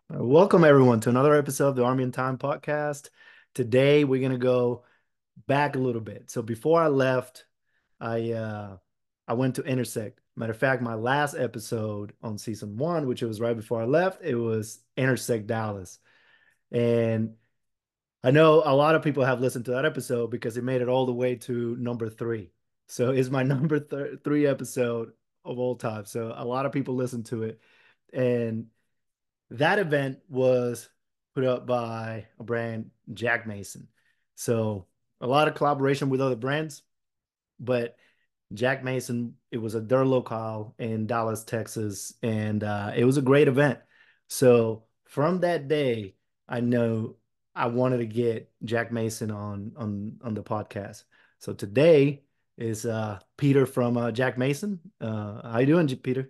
Welcome everyone to another episode of the Army and Time podcast. Today we're gonna go back a little bit. So before I left, I uh I went to Intersect. Matter of fact, my last episode on season one, which it was right before I left, it was Intersect Dallas. And I know a lot of people have listened to that episode because it made it all the way to number three. So it's my number th three episode of all time. So a lot of people listened to it. And that event was put up by a brand, Jack Mason. So a lot of collaboration with other brands, but Jack Mason, it was a their locale in Dallas, Texas, and it was a great event. So from that day, I know I wanted to get Jack Mason on the podcast. So today is Peter from Jack Mason. How you doing, Peter?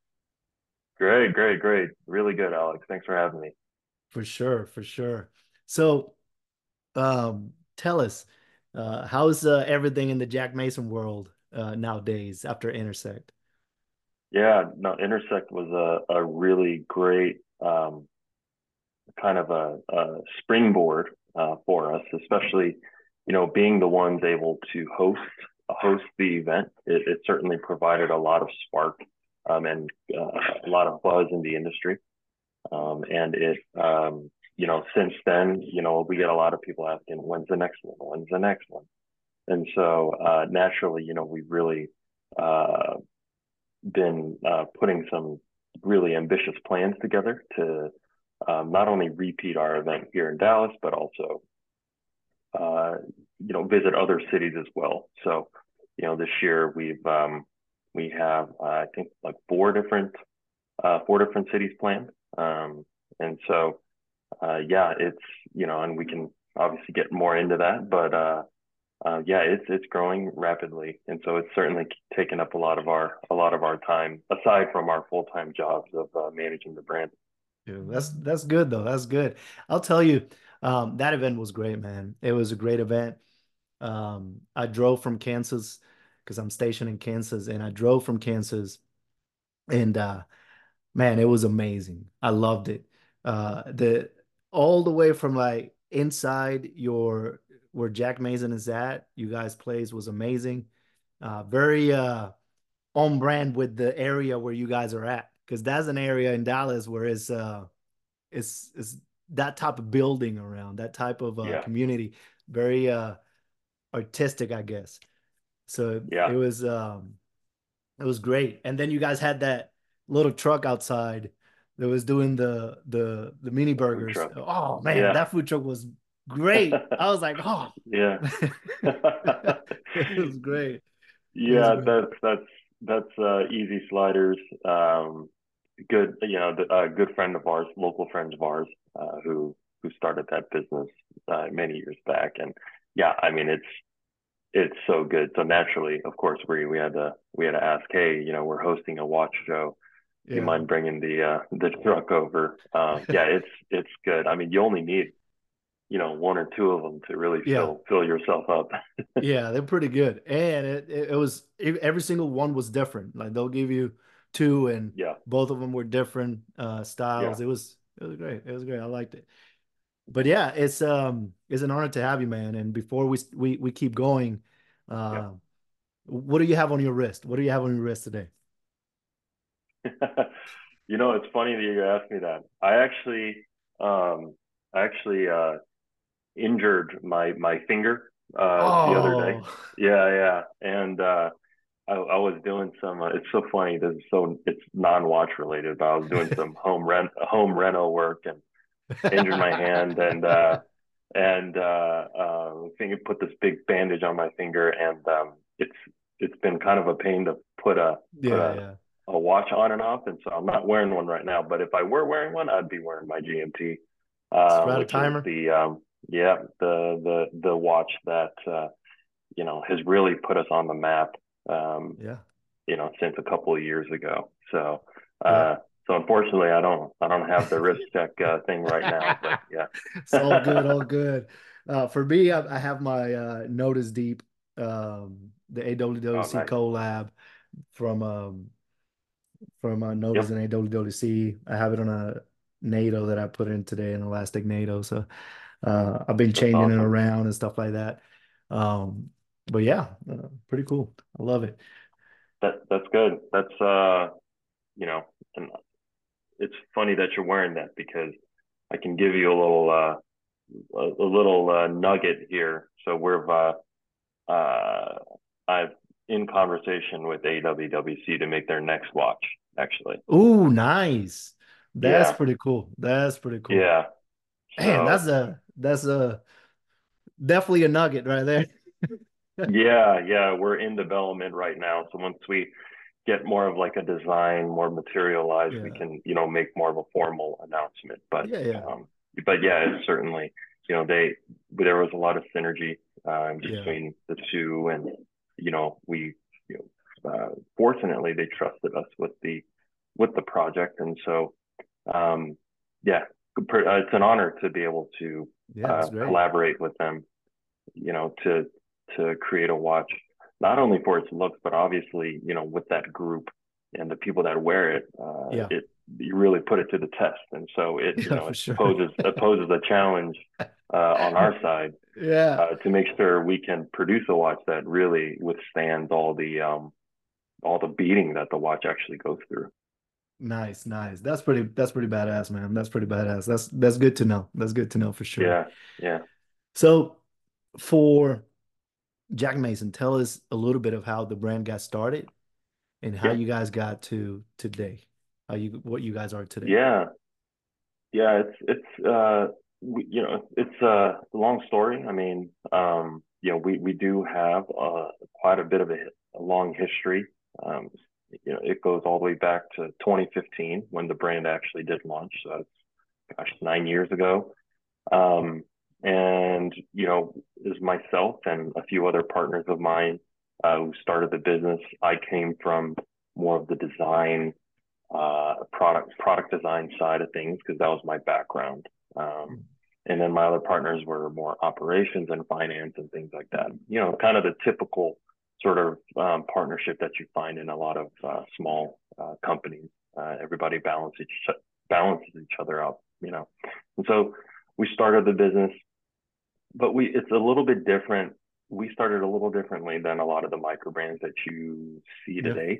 Great, great, great. Really good, Alex. Thanks for having me. For sure, for sure. So tell us, how's everything in the Jack Mason world nowadays after Intersect? Yeah, no, Intersect was a really great kind of a springboard for us, especially, being the ones able to host the event. It certainly provided a lot of spark and a lot of buzz in the industry. And since then, we get a lot of people asking, when's the next one? When's the next one? And so naturally, we've really uh, been putting some really ambitious plans together to not only repeat our event here in Dallas, but also, uh, visit other cities as well. So, this year we have, I think, like four different cities planned. And so, yeah, it's, and we can obviously get more into that, but yeah, it's growing rapidly, and so it's certainly taken up a lot of our time aside from our full time jobs of managing the brand. Yeah, that's good though. That's good. I'll tell you, that event was great, man. It was a great event. I drove from Kansas because I'm stationed in Kansas, and I drove from Kansas, and man, it was amazing. I loved it. The all the way from like inside your where Jack Mason is at, you guys plays was amazing. Very on brand with the area where you guys are at, because that's an area in Dallas where it's that type of building around, that type of Yeah, community, very artistic, I guess. So yeah, it was great. And then you guys had that little truck outside that was doing the mini the food burgers. truck. Oh man, Yeah, that food truck was great. I was like, oh, yeah, it was great. It was yeah. great. That's Easy Sliders. Good, a good friend of ours, local friends of ours, who started that business many years back, and yeah, I mean it's so good. So naturally, of course, we had to ask, hey, we're hosting a watch show. Do you Yeah. mind bringing the truck over? Yeah, it's good. I mean, you only need one or two of them to really Yeah. fill yourself up. Yeah, they're pretty good. And it was every single one was different. Like they'll give you two and Yeah, both of them were different yeah, styles. It was great. It was great. I liked it. But yeah, it's an honor to have you, man. And before we keep going, yeah. uh what do you have on your wrist? What do you have on your wrist today? It's funny that you asked me that. Um, I actually injured my finger the other day. Oh, Yeah, yeah, and I was doing some. It's so funny. It's non-watch related, but I was doing some home reno work and injured my hand and think put this big bandage on my finger and it's been kind of a pain to put yeah, a yeah. a watch on and off, and so I'm not wearing one right now. But if I were wearing one, I'd be wearing my GMT, Strata which is timer. the watch that has really put us on the map. Um, Yeah, since a couple of years ago. So, yeah. uh, so unfortunately, I don't have the wrist check thing right now, but yeah. It's all good, all good. For me, I have my Notice Deep, the Oh, AWWC nice. collab from Notice Yep. and AWWC. I have it on NATO that I put in today, an elastic NATO. So I've been That's changing it awesome. around and stuff like that. Um, but yeah, pretty cool. I love it. That's good. That's you know, and it's funny that you're wearing that because I can give you a little nugget here. So uh I've in conversation with AWWC to make their next watch, actually. Ooh, nice. That's Yeah, pretty cool. That's pretty cool. yeah. Man, So that's a definitely a nugget right there. yeah, we're in development right now. So once we get more of like a design, more materialized, we Yeah. can, make more of a formal announcement. Yeah, yeah. Um, but yeah, it's certainly, there was a lot of synergy Yeah. between the two, and we, fortunately, they trusted us with the project, and so um, yeah, it's an honor to be able to Yeah, that's great. collaborate with them, to create a watch, not only for its looks, but obviously, with that group and the people that wear it, Yeah. it you really put it to the test, and so Yeah, for it sure. poses a challenge on our side Yeah. to make sure we can produce a watch that really withstands all the beating that the watch actually goes through. Nice, nice. That's pretty badass, man. That's pretty badass. That's good to know. That's good to know for sure. Yeah, yeah, So for Jack Mason, tell us a little bit of how the brand got started and how yeah, you guys got to today. How you what you guys are today. yeah. Yeah, it's a long story. I mean, we do have quite a bit of a long history. Um, it goes all the way back to 2015 when the brand actually did launch. So that's, gosh, 9 years ago. Um, and is myself and a few other partners of mine who started the business. I came from more of the design product design side of things because that was my background. And then my other partners were more operations and finance and things like that. Kind of the typical sort of partnership that you find in a lot of small companies. Everybody balances each other out. And so we started the business, but we it's a little bit different. We started a little differently than a lot of the micro brands that you see Yeah. today.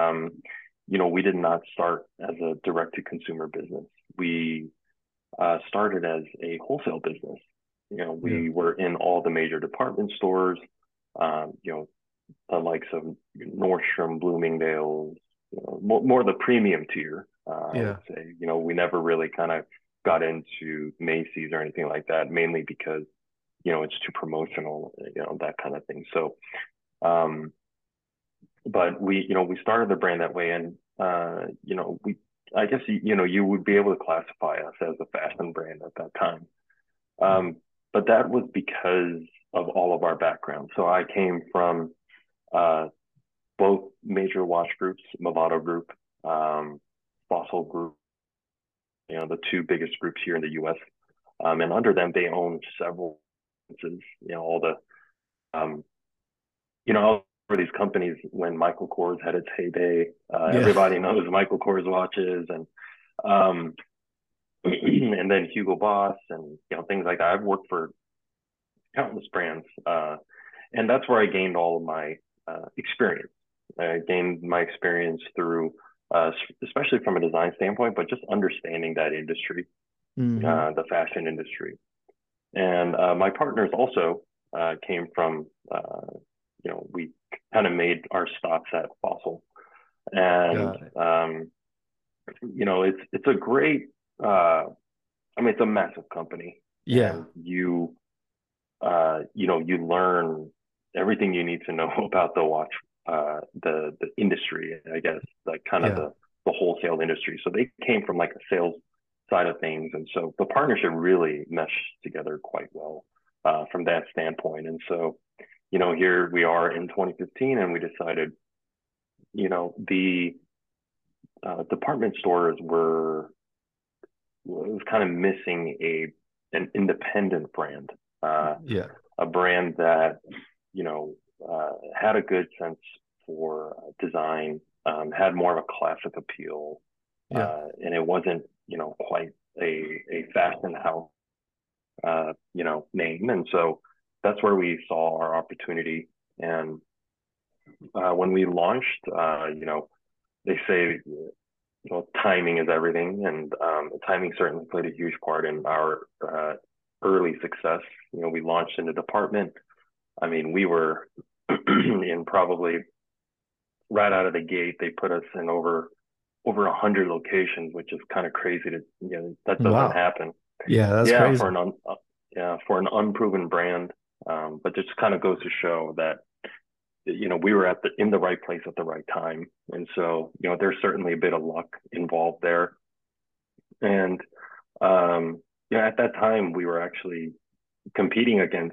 We did not start as a direct to consumer business. We started as a wholesale business. Yeah. We were in all the major department stores, um, you know, the likes of Nordstrom, Bloomingdale's, more the premium tier. I would Yeah. say, we never really kind of got into Macy's or anything like that, mainly because it's too promotional, that kind of thing. So, um, but we started the brand that way, and we, I guess, you would be able to classify us as a fashion brand at that time. Um, but that was because of all of our background. So I came from uh, both major watch groups, Movado Group, um, Fossil Group, the two biggest groups here in the U.S. And under them, they own several businesses, all the um, for these companies when Michael Kors had its heyday. Yeah. Everybody knows Michael Kors watches, and um, and then Hugo Boss, and things like that. I've worked for countless brands, and that's where I gained all of my experience. I gained my experience through, especially from a design standpoint, but just understanding that industry, Hmm. the fashion industry. And my partners also came from, we kind of made our stops at Fossil, and Got it. it's a great. I mean, it's a massive company, Yeah. and you learn everything you need to know about the watch, the industry, I guess, like kind of Yeah. the wholesale industry. So they came from like a sales side of things, and so the partnership really meshed together quite well from that standpoint. And so, here we are in 2015, and we decided, the department stores was kind of missing an independent brand. Yeah. A brand that had a good sense for design, had more of a classic appeal, Yeah. and it wasn't quite a fashion house, name. And so that's where we saw our opportunity. And when we launched, they say, timing is everything. And timing certainly played a huge part in our early success. We launched in a department. I mean, we were in probably right out of the gate, they put us in over 100 locations, which is kind of crazy to, that doesn't Wow. happen. Yeah, that's Yeah, crazy. for an unproven brand. But just kind of goes to show that, we were in the right place at the right time. And so, there's certainly a bit of luck involved there. And at that time we were actually competing against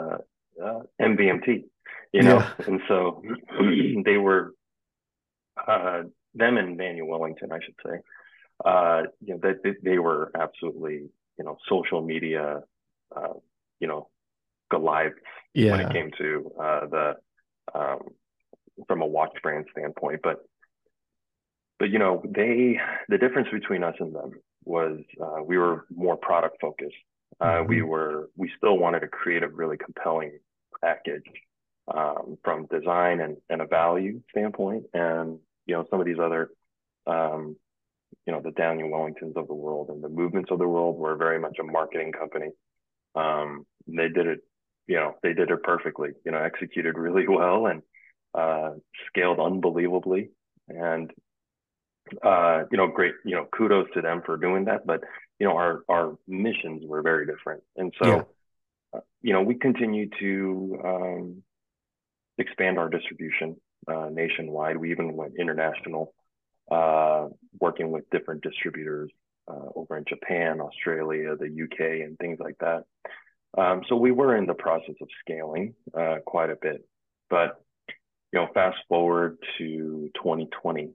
MVMT, Yeah. and so they were them and Daniel Wellington, I should say. That they were absolutely, social media, uh, you know, Goliaths when it Yeah. came to the um, from a watch brand standpoint. But the difference between us and them was we were more product focused. Hmm. We still wanted to create a really compelling package from design and a value standpoint. And, some of these other, um, the Daniel Wellingtons of the world and the movements of the world were very much a marketing company. They did it, they did it perfectly, executed really well and scaled unbelievably. And great, kudos to them for doing that. But, our missions were very different. And Yeah. so, we continue to expand our distribution nationwide. We even went international, working with different distributors over in Japan, Australia, the UK, and things like that. So we were in the process of scaling quite a bit. But, fast forward to 2020,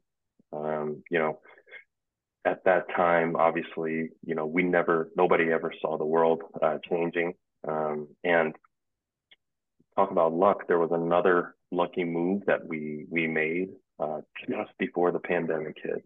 at that time, obviously, nobody ever saw the world changing. And talk about luck, there was another lucky move that we made just before the pandemic hit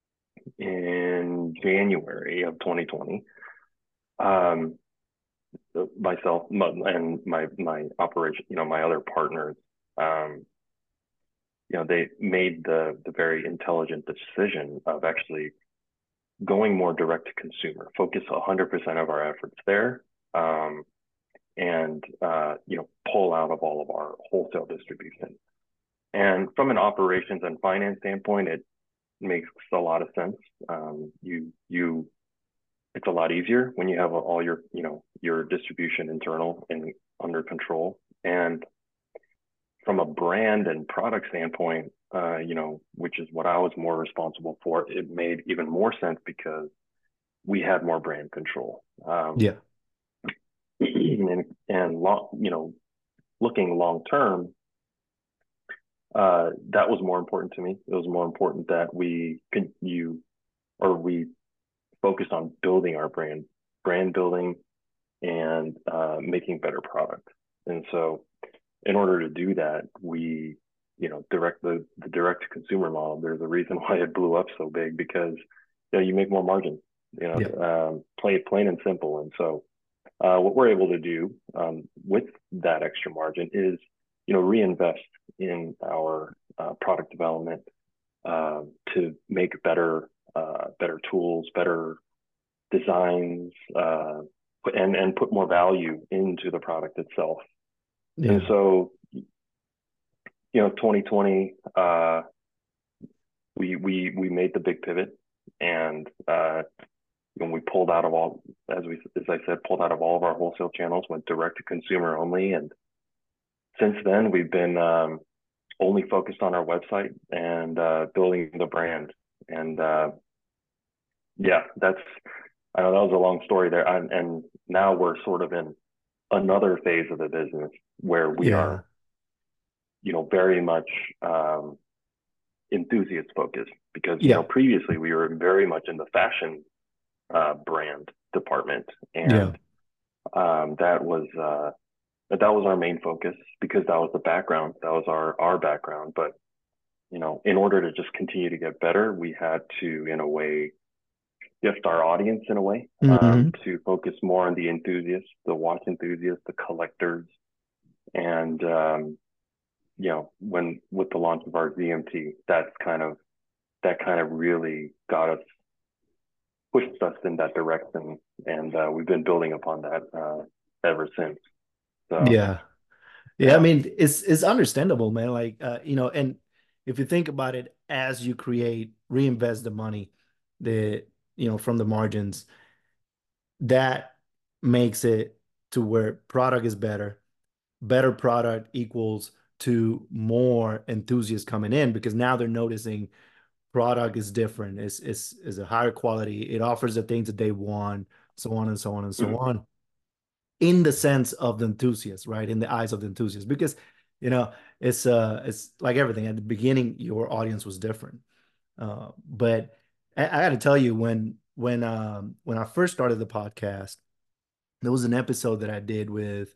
in January of 2020. Um, Myself and my operation, my other partners, um, they made the very intelligent decision of actually going more direct to consumer, focus 100% of our efforts there, um, and pull out of all of our wholesale distribution. And from an operations and finance standpoint, it makes a lot of sense. It's a lot easier when you have all your distribution internal and under control. And from a brand and product standpoint, which is what I was more responsible for, it made even more sense because we had more brand control. Yeah. And looking long term, that was more important to me. It was more important that we focused on building our brand building, and making better product. And so, in order to do that, we, the direct to consumer model. There's a reason why it blew up so big because you make more margin. Yeah. Plain and simple. And so, what we're able to do with that extra margin is, reinvest in our product development to make better tools, better designs, and put more value into the product itself. And Yeah. so, 2020, we made the big pivot, and we pulled out of all, as I said, pulled out of all of our wholesale channels, went direct to consumer only, and since then we've been only focused on our website and building the brand. And yeah, I know that was a long story there, and now we're sort of in another phase of the business where we Yeah. are, very much enthusiast focused because Yeah. previously we were very much in the fashion brand department, Yeah. and that was our main focus because that was the background, that was our background. But in order to just continue to get better, we had to, in a way, shift our audience in a way, Hmm. to focus more on the enthusiasts, the watch enthusiasts, the collectors, and when with the launch of our ZMT, that kind of really got us pushed us in that direction, and we've been building upon that ever since. So Yeah. Yeah, I yeah. mean, it's understandable, man. Like, and if you think about it, as you create, reinvest the money, the from the margins, that makes it to where product is better. Better product equals to more enthusiasts coming in because now they're noticing product is different. It's a higher quality. It offers the things that they want, so on and so on and so Mhm. on. In the sense of the enthusiast, right? In the eyes of the enthusiast, because you know it's like everything. At the beginning, your audience was different, but I got to tell you, when I first started the podcast, there was an episode that I did with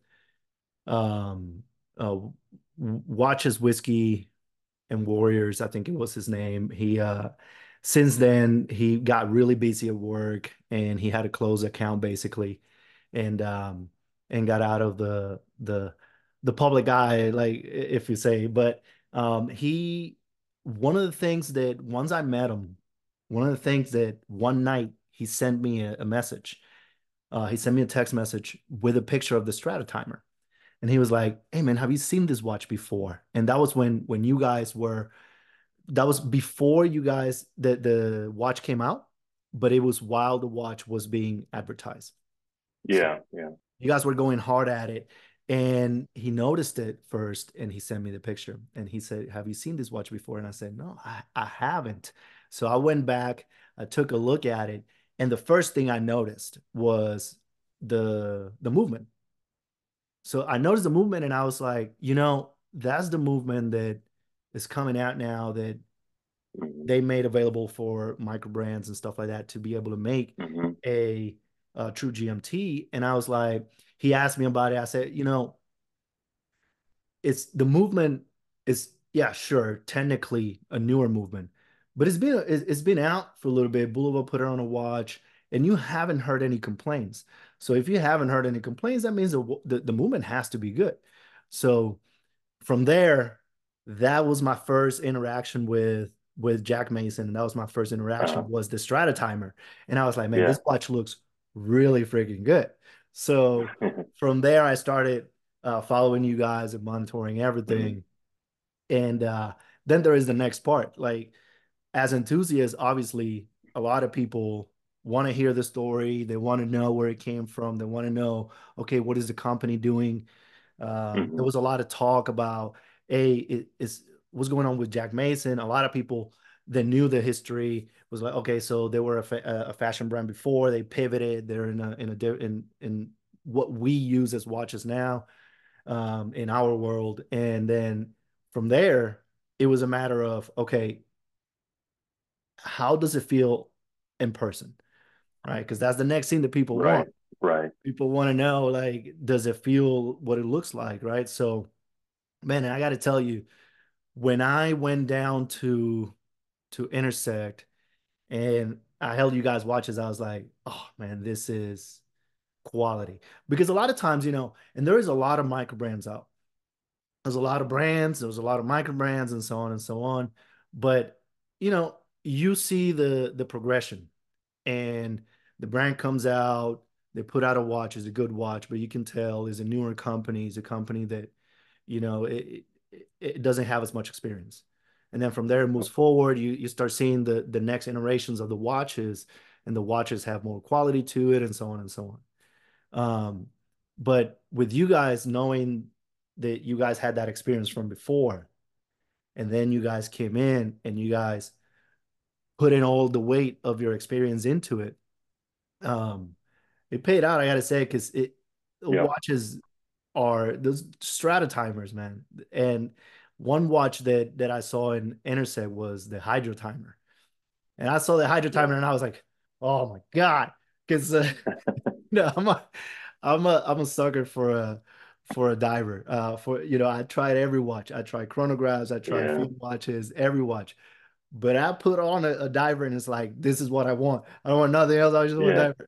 um uh Watches Whiskey and Warriors, I think it was his name. He since then he got really busy at work and he had to close account basically and got out of the public eye, like if you say. But he one of the things that once I met him, one of the things that one night he sent me a message. He sent me a text message with a picture of the Stratotimer. And he was like, "Hey man, have you seen this watch before?" And that was when you guys were that was before you guys the watch came out, but it was while the watch was being advertised. So Yeah, yeah. you guys were going hard at it. And he noticed it first and he sent me the picture and he said, "Have you seen this watch before?" And I said, "No, I haven't." So I went back, I took a look at it, and the first thing I noticed was the movement. So I noticed the movement and I was like, that's the movement that is coming out now that Hmm. they made available for micro brands and stuff like that to be able to make Hmm. a, true GMT. And I was like, he asked me about it. I said, it's the movement is, yeah, sure, technically a newer movement, but it's been out for a little bit. Boulevard put it on a watch, and you haven't heard any complaints. So if you haven't heard any complaints, that means the movement has to be good. So from there, that was my first interaction with Jack Mason, and that was my first interaction Uh, was the Stratotimer, and I was like, man, yeah. this watch looks really freaking good. So from there, I started following you guys and monitoring Hmm. everything, and then there is the next part. Like as enthusiasts, obviously, a lot of people want to hear the story. They want to know where it came from. They want to know, okay, what is the company doing? There Hmm. was a lot of talk about what's going on with Jack Mason. A lot of people that knew the history was like, okay, so they were a fashion brand before, they pivoted, they're in what we use as watches now, in our world, and then from there, it was a matter of, okay, how does it feel in person, right? Because that's the next thing that people want. Right. Right. People want to know, like, does it feel what it looks like, right? So, man, I got to tell you, when I went down to Intersect and I held you guys watches, I was like, oh man, this is quality. Because a lot of times, and there is a lot of micro brands out. There's a lot of brands, there's a lot of micro brands and so on and so on. But you see the progression and the brand comes out, they put out a watch, it's a good watch, but you can tell is a newer company, is a company that, it doesn't have as much experience. And then from there it moves forward, you start seeing the next iterations of the watches, and the watches have more quality to it and so on and so on. But with you guys knowing that you guys had that experience from before, and then you guys came in and you guys put in all the weight of your experience into it, um, it paid out, I gotta say, because it Yeah. watches are those strata timers, man. And one watch that I saw in Intersect was the Hydro Timer, and I saw the Hydro Yeah. Timer, and I was like, oh my god, because I'm a sucker for a diver. For I tried every watch. I tried chronographs. I tried Yeah. field watches. Every watch. but I put on a diver and it's like, this is what I want. I don't want nothing else. I just want a Yeah. diver.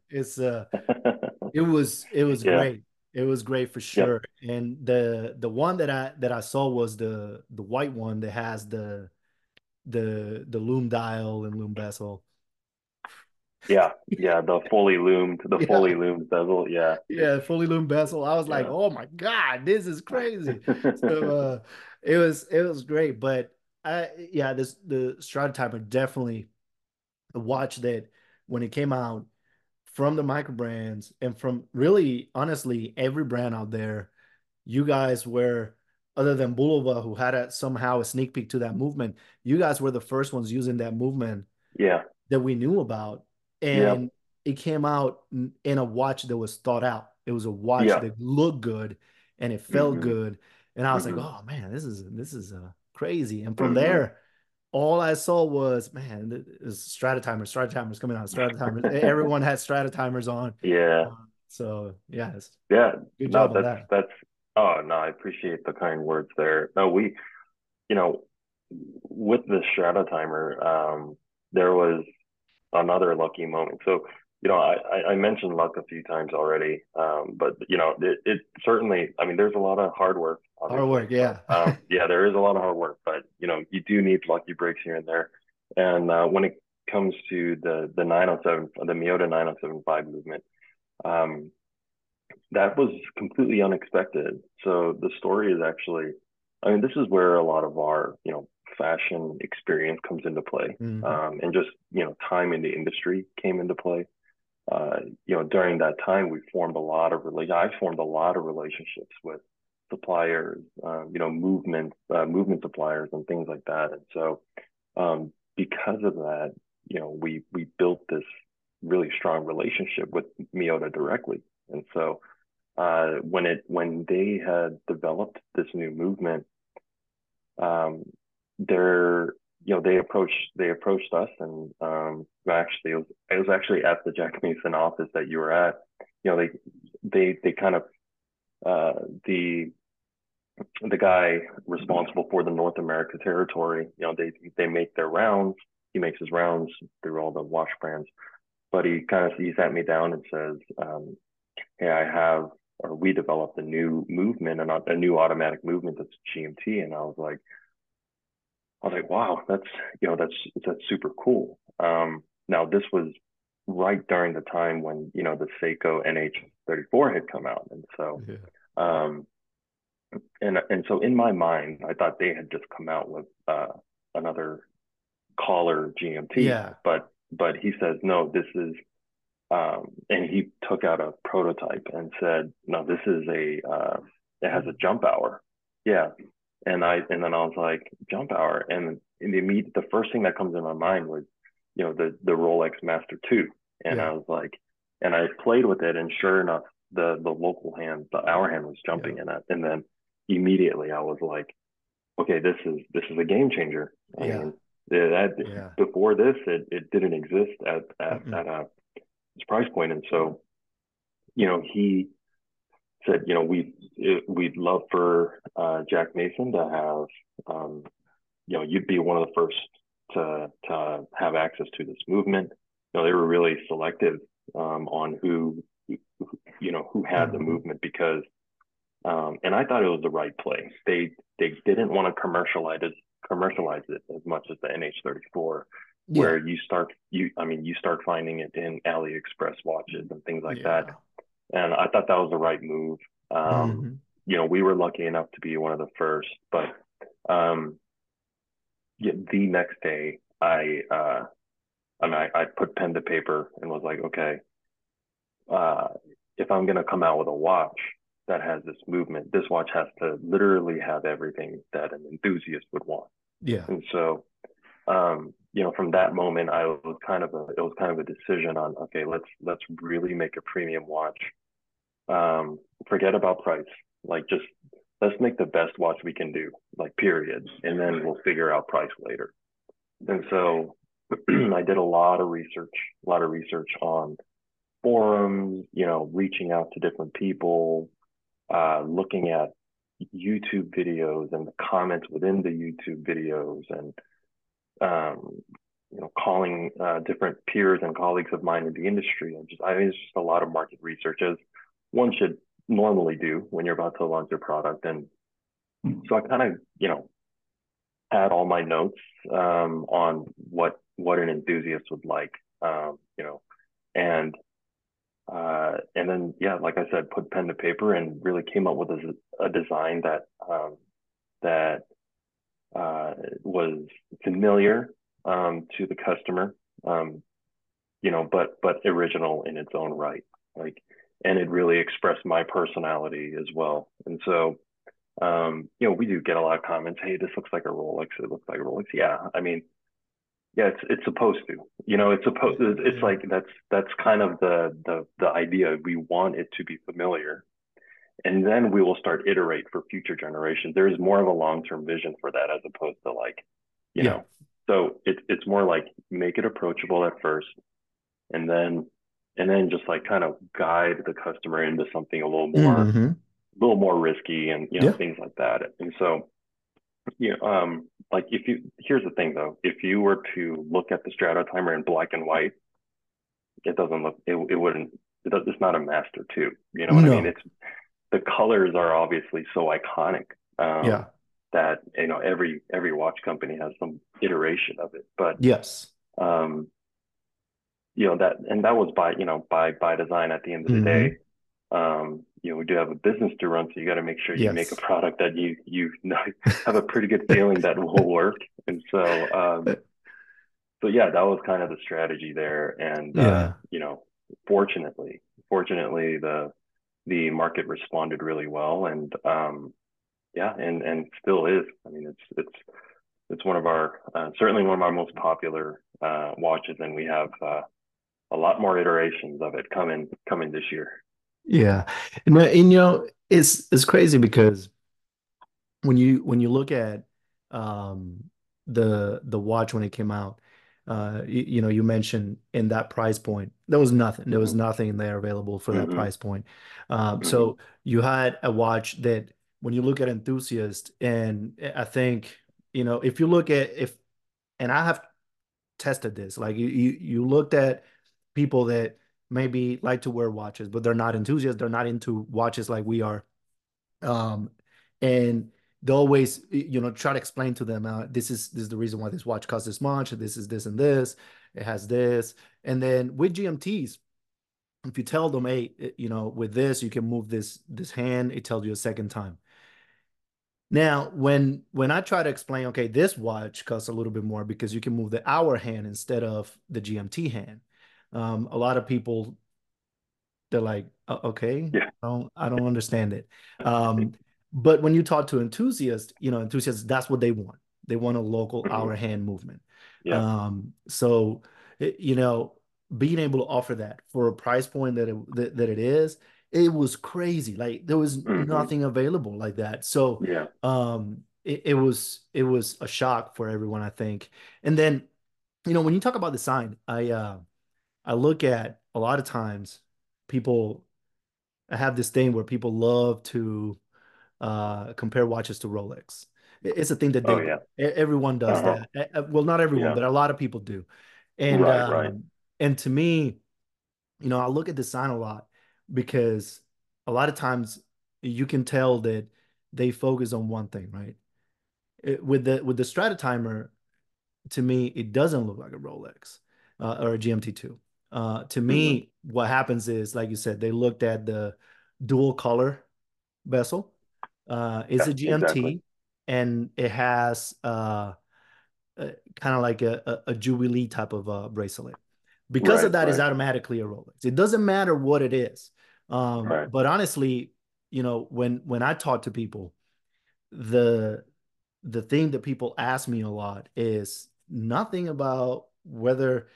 It was Yeah. great. It was great for Yep. sure. And the one that I saw was the white one that has the loom dial and loom bezel. Yeah. Yeah. The fully Yeah. loomed bezel. Yeah. Yeah, fully loom bezel. I was like, Yeah. oh my God, this is crazy. So it was great. But this the Strata Timer definitely a watch that when it came out from the micro brands and from really honestly every brand out there, you guys were, other than Bulova, who had somehow a sneak peek to that movement, you guys were the first ones using that movement Yeah. that we knew about. Yep. And it came out in a watch that was thought out. It was a watch Yeah. that looked good and it felt Hmm. good. And I was like, Hmm. oh man, this is crazy. And from Hmm. there, all I saw was, man, this Strata Timers coming out, Strata Timers. Everyone had Strata Timers on. Yeah. So yes, Yeah. good No, job on that. oh no, I appreciate the kind words there. No, you know, with the Strata timer, there was another lucky moment. So, I mentioned luck a few times already, but it certainly, I mean, there's a lot of hard work, Hard obviously, work, but yeah. yeah, there is a lot of hard work, but you do need lucky breaks here and there. And when it comes to the 907, the Miyota 9075 movement, um, that was completely unexpected. So the story is actually, I mean, this is where a lot of our, fashion experience comes into play, Mhm. and just, time in the industry came into play. During that time, I formed a lot of relationships with suppliers, movement suppliers and things like that. And so, because of that, we built this really strong relationship with Miyota directly. And so, when they had developed this new movement, um, they're they approached us, and actually it was actually at the Jack Mason office that you were at. They kind of, uh, the guy responsible for the North America territory. They make their rounds. He makes his rounds through all the watch brands, but he sat me down and says, hey, we developed a new movement, and a new automatic movement that's GMT. And I was like, wow, that's super cool. Now this was right during the time when, the Seiko NH34 had come out. And so, Yeah. um, so in my mind, I thought they had just come out with, another collar GMT, Yeah. but he says, no, this is, and he took out a prototype and said, no, this is it has a jump hour. Yeah. And then I was like, jump hour. And the first thing that comes in my mind was, the Rolex Master 2. And I Yeah. was like, and I played with it, and sure enough, the local hand, the hour hand was Yeah. jumping in it. And then immediately I was like, okay, this is a game changer. I Yeah. mean, that Yeah. before this, it didn't exist Mm-mm. at a this price point. And so, he said, we'd love for, Jack Mason to have, you'd be one of the first to have access to this movement. They were really selective, on who had the Mhm. movement, because, and I thought it was the right play. They didn't want to commercialize it as much as the NH34, where Yeah. you start finding it in AliExpress watches and things like that. Yeah. And I thought that was the right move. Hmm. We were lucky enough to be one of the first, but, um, yeah, the next day, I put pen to paper and was like, okay, uh, if I'm gonna come out with a watch that has this movement, this watch has to literally have everything that an enthusiast would want. Yeah. And so, from that moment, it was kind of a decision on, okay, let's really make a premium watch. Forget about price. Like, just let's make the best watch we can do, like, period. And then we'll figure out price later. And so I did a lot of research on forums, reaching out to different people, looking at YouTube videos and the comments within the YouTube videos, and, calling different peers and colleagues of mine in the industry, and I think it's just a lot of market research as one should normally do when you're about to launch your product. And so I kind of, had all my notes on what an enthusiast would like, and and then yeah, like I said, put pen to paper and really came up with a design that was familiar to the customer, but original in its own right, like, and it really expressed my personality as well. And so we do get a lot of comments. Hey, this looks like a Rolex. It looks like a Rolex. Yeah, I mean, yeah, it's supposed to. It's supposed. It's Yeah. like that's kind of the idea. We want it to be familiar, and then we will start iterate for future generations. There is more of a long term vision for that as opposed to like, you Yeah. know. So it's more like make it approachable at first, and then just like kind of guide the customer into something Hmm. a little more risky, and Yeah. things like that. And so like if you here's the thing though, if you were to look at the Stratotimer in black and white, it doesn't look it wouldn't it's not a master two. You know what I mean? No. It's the colors are obviously so iconic, Yeah. that every watch company has some iteration of it. But Yes. um, that was by design at the end of the day. Hmm. We do have a business to run, so you got to make sure you make a Yes. product that you know, have a pretty good feeling that will work. And so yeah, that was kind of the strategy there. And Yeah. fortunately, the market responded really well, and yeah, and still is. I mean, it's one of our certainly one of our most popular watches, and we have a lot more iterations of it coming this year. Yeah. And it's crazy because when you look at um the watch when it came out, you mentioned in that price point, there was nothing. There was Hmm. nothing there available for that Hmm. price point. Hmm. So you had a watch that when you look at enthusiast, and I think, if you look at if and I have tested this, like you looked at people that maybe like to wear watches, but they're not enthusiasts, they're not into watches like we are. Um, and they always, try to explain to them, this is the reason why this watch costs this much. This is this and this. It has this. And then with GMTs, if you tell them, hey, with this, you can move this hand, it tells you a second time. Now, when I try to explain, okay, this watch costs a little bit more because you can move the hour hand instead of the GMT hand. A lot of people, they're like, okay, Yeah. I don't understand it. But when you talk to enthusiasts, that's what they want. They want a local Hmm. hour hand movement. Yeah. So, it- you know, being able to offer that for a price point that it is, it was crazy. Like there was Hmm. nothing available like that. So, Yeah. it was a shock for everyone, I think. And then, when you talk about the sign, I look at a lot of times people have this thing where people love to compare watches to Rolex. It's a thing that Oh they do. yeah. Everyone does Uh-huh. that. Well, not everyone, Yeah. but a lot of people do. And Right. Right. um, and to me, I look at the sign a lot because a lot of times you can tell that they focus on one thing, right? With the Stratotimer, to me, it doesn't look like a Rolex or a GMT2. To Hmm. me, what happens is, like you said, they looked at the dual color bezel. It's Yeah. a Exactly. GMT, and it has kind of like a Jubilee type of bracelet. Because Right. of that, it's Right. automatically a Rolex. It doesn't matter what it is. Right. But honestly, when I talk to people, the the thing that people ask me a lot is nothing about whether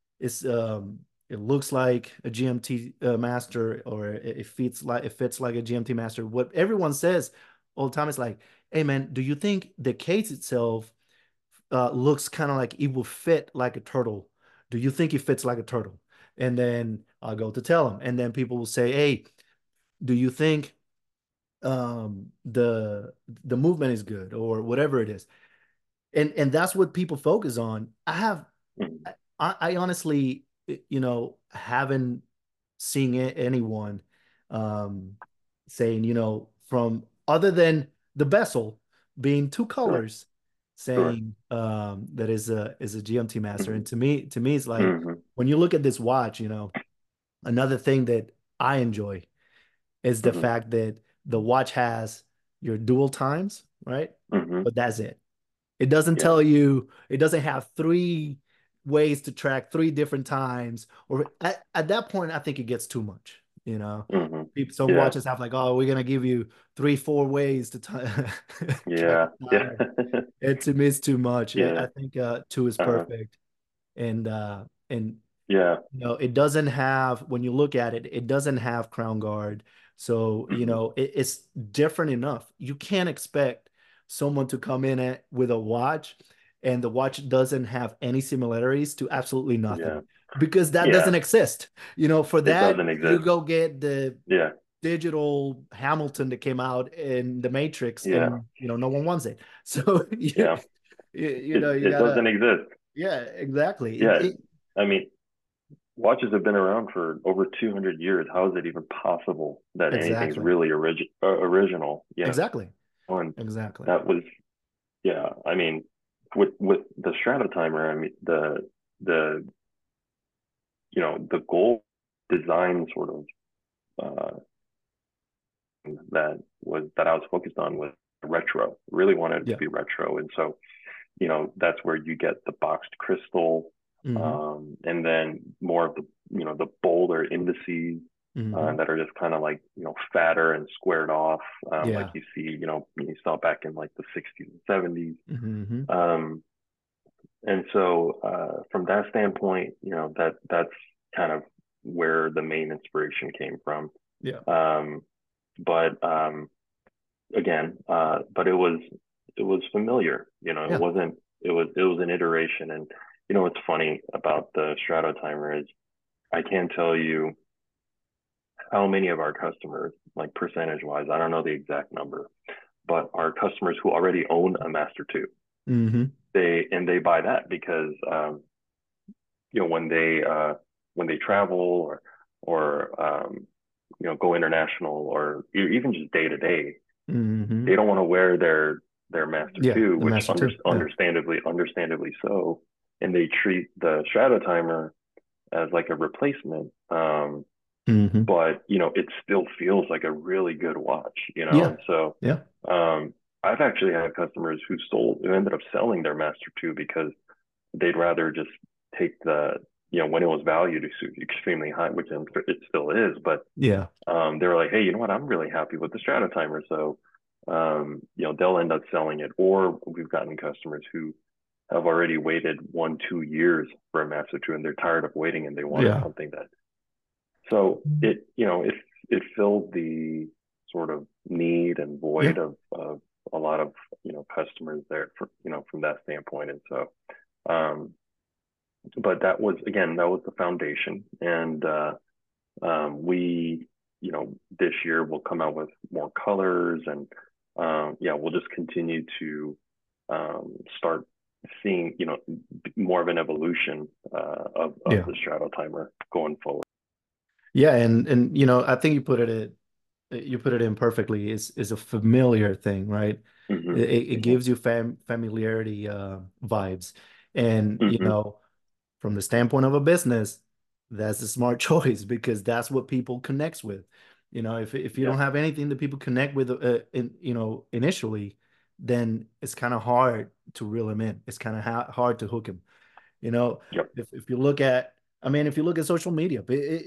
it looks like a GMT master, or it fits like a GMT master. What everyone says all the time is like, "Hey man, do you think the case itself looks kind of like it will fit like a turtle? Do you think it fits like a turtle?" And then I'll go to tell them, and then people will say, "Hey, do you think the movement is good or whatever it is?" and that's what people focus on. Mhm. I honestly, haven't seen anyone um, saying, from other than the bezel being two Sure. colors, Sure. saying that is a GMT master. Hmm. And to me, it's like Hmm. when you look at this watch, another thing that I enjoy is the Hmm. fact that the watch has your dual times, right? Hmm. But that's it. It doesn't Yeah. tell you, it doesn't have three ways to track three different times. Or at that point, I think it gets too much, Hmm. Some Yeah. watches have like, oh, we're gonna give you three, 4 ways to track Yeah. the Yeah. time. And to me, it's too much. I Yeah. think two is Uh-huh. perfect. And Yeah. it doesn't have, when you look at it, it doesn't have crown guard. So, Hmm. it's different enough. You can't expect someone to come in with a watch and the watch doesn't have any similarities to absolutely Yeah. nothing because that doesn't Yeah. exist. For It that, doesn't you exist. go get the Yeah. digital Hamilton that came out in the Matrix Yeah. and, no one wants it. So, Yeah. you It doesn't gotta, exist. yeah, exactly. Yeah. I mean, watches have been around for over 200 years. How is it even possible that anything's Exactly. really original? Exactly. And Exactly. that was, yeah. I mean, with the Stratotimer, I mean, the the goal design sort of uh, that I was focused on was retro. Really wanted it to Yeah. be retro, and so that's where you get the boxed crystal, Hmm. and then more of the the bolder indices Hmm. that are just kind of like fatter and squared off, like Yeah. you saw back in like the 60s and 70s. Hmm. Um, and so from that standpoint, that's kind of where the main inspiration came from. Yeah. Um, but again, but it was familiar. It Yeah. wasn't. It was an iteration. And what's funny about the Stratotimer is I can't tell you how many of our customers, like percentage wise, I don't know the exact number, but our customers who already own a Master Two, Hmm. they buy that because when they travel or go international or even just day to day, Hmm. they don't want to wear their Master Yeah. Two, The which Master 2. Yeah. understandably so, and they treat the Stratotimer as like a replacement. Hmm. But it still feels like a really good watch, Yeah. and so Yeah. I've actually had customers who ended up selling their Master Two because they'd rather just take when it was valued extremely high, which it still is, but Yeah. they were like, hey, you know what? I'm really happy with the Stratotimer. So, they'll end up selling it. Or we've gotten customers who have already waited 1, 2 years for a Master 2 and they're tired of waiting and they wanted Yeah. something so it filled the sort of need and Yeah. void of a lot of, customers there from that standpoint. And so, um, but that was the foundation. And, we, this year we'll come out with more colors and yeah, we'll just continue to start seeing, more of an evolution of Yeah. the Stratotimer going forward. Yeah. And I think you put it in perfectly. Is a familiar thing, right? Hmm. It Hmm. gives you familiarity vibes, and Hmm. from the standpoint of a business, that's a smart choice because that's what people connects with. If you Yeah. don't have anything that people connect with, initially, then it's kind of hard to reel them in. It's kind of hard to hook them. You know, Yep. if you look at, I mean, if you look at social media,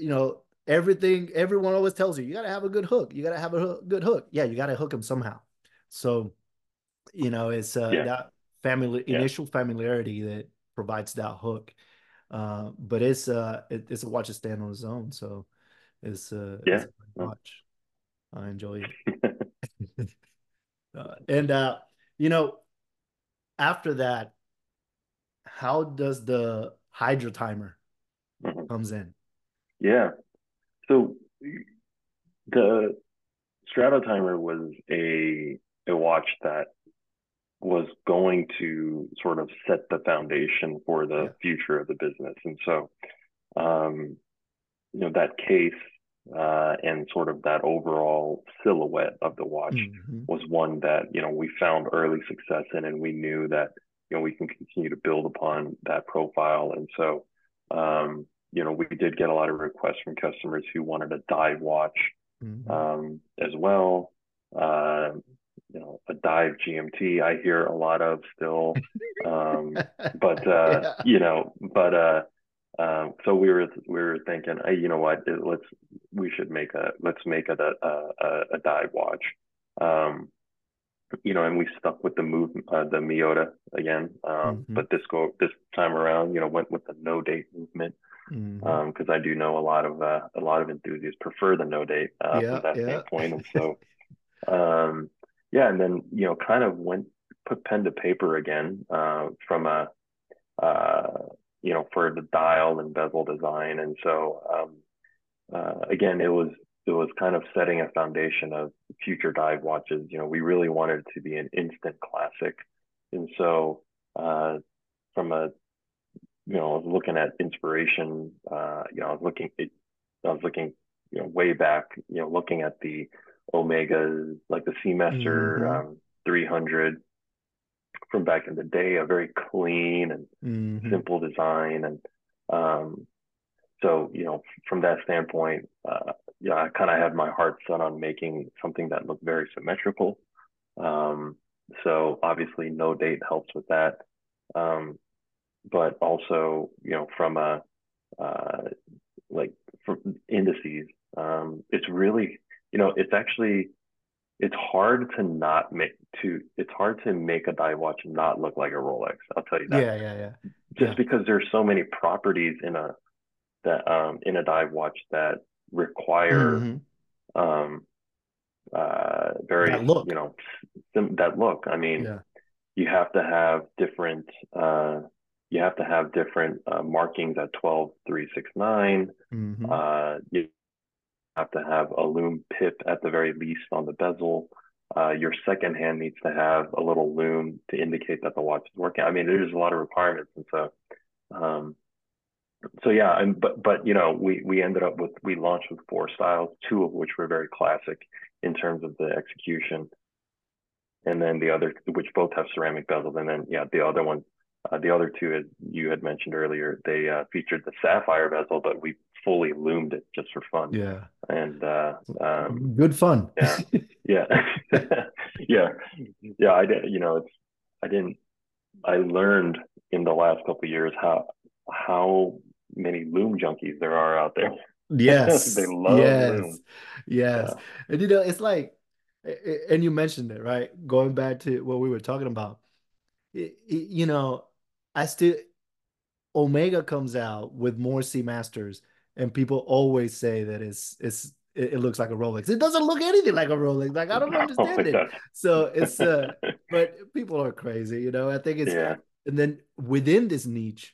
everyone always tells you, you got to have a good hook. You got to have a good hook. Yeah, you got to hook them somehow. So, it's Yeah. that family Yeah. initial familiarity that provides that hook. But it's a watch to stand on its own. So it's Yeah. a great No. watch. I enjoy it. And you know, after that, how does the Hydra timer Mhm. comes in? Yeah. So the Stratotimer was a watch that was going to sort of set the foundation for the Yeah. future of the business. And so, um, that case and sort of that overall silhouette of the watch Hmm. was one that, we found early success in, and we knew that, we can continue to build upon that profile. And so, we did get a lot of requests from customers who wanted a dive watch Hmm. as well. Uh, a dive GMT I hear a lot of still. But Yeah. so we were thinking, hey, you know what? Let's make it a dive watch. Um, and we stuck with the Miyota again. Hmm. But this time around, went with the no date movement, Hmm. because I do know a lot of enthusiasts prefer the no date from Yeah, that yeah. standpoint. And so, um, yeah, and then kind of put pen to paper again, from a uh, for the dial and bezel design. And so, again, it was kind of setting a foundation of future dive watches. We really wanted it to be an instant classic. And so, from a I was looking at inspiration. I was looking way back. Looking at the Omegas, like the Seamaster Hmm. 300 from back in the day, a very clean and Hmm. simple design. And um, so, from that standpoint, yeah, I kind of had my heart set on making something that looked very symmetrical. Um, so obviously, no date helps with that. Um, but also, from a uh, like from indices, it's really, it's actually it's hard to make a dive watch not look like a Rolex. I'll tell you that. Yeah, yeah, yeah. Just Yeah. because there's so many properties in a dive watch that require Hmm. um, That very, look. that look. I mean, Yeah. you have to have different uh, markings at 12.369. Hmm. You have to have a lume pip at the very least on the bezel. Your second hand needs to have a little lume to indicate that the watch is working. I mean, there's a lot of requirements. And so, um, yeah, but we ended up we launched with four styles, two of which were very classic in terms of the execution, and then the other, which both have ceramic bezels. And then, yeah, the other two, as you had mentioned earlier, they featured the sapphire bezel, but we fully loomed it just for fun. Yeah. And Good fun. yeah, yeah, yeah, yeah. I didn't. I learned in the last couple of years how many loom junkies there are out there. They Yes, love yes, loom. yes. Yeah, And it's like, and you mentioned it, right? Going back to what we were talking about, you know, I still, Omega comes out with more Seamasters, and people always say that it looks like a Rolex. It doesn't look anything like a Rolex. Like I don't oh my understand it. god. So but people are crazy, I think it's, Yeah. and then within this niche,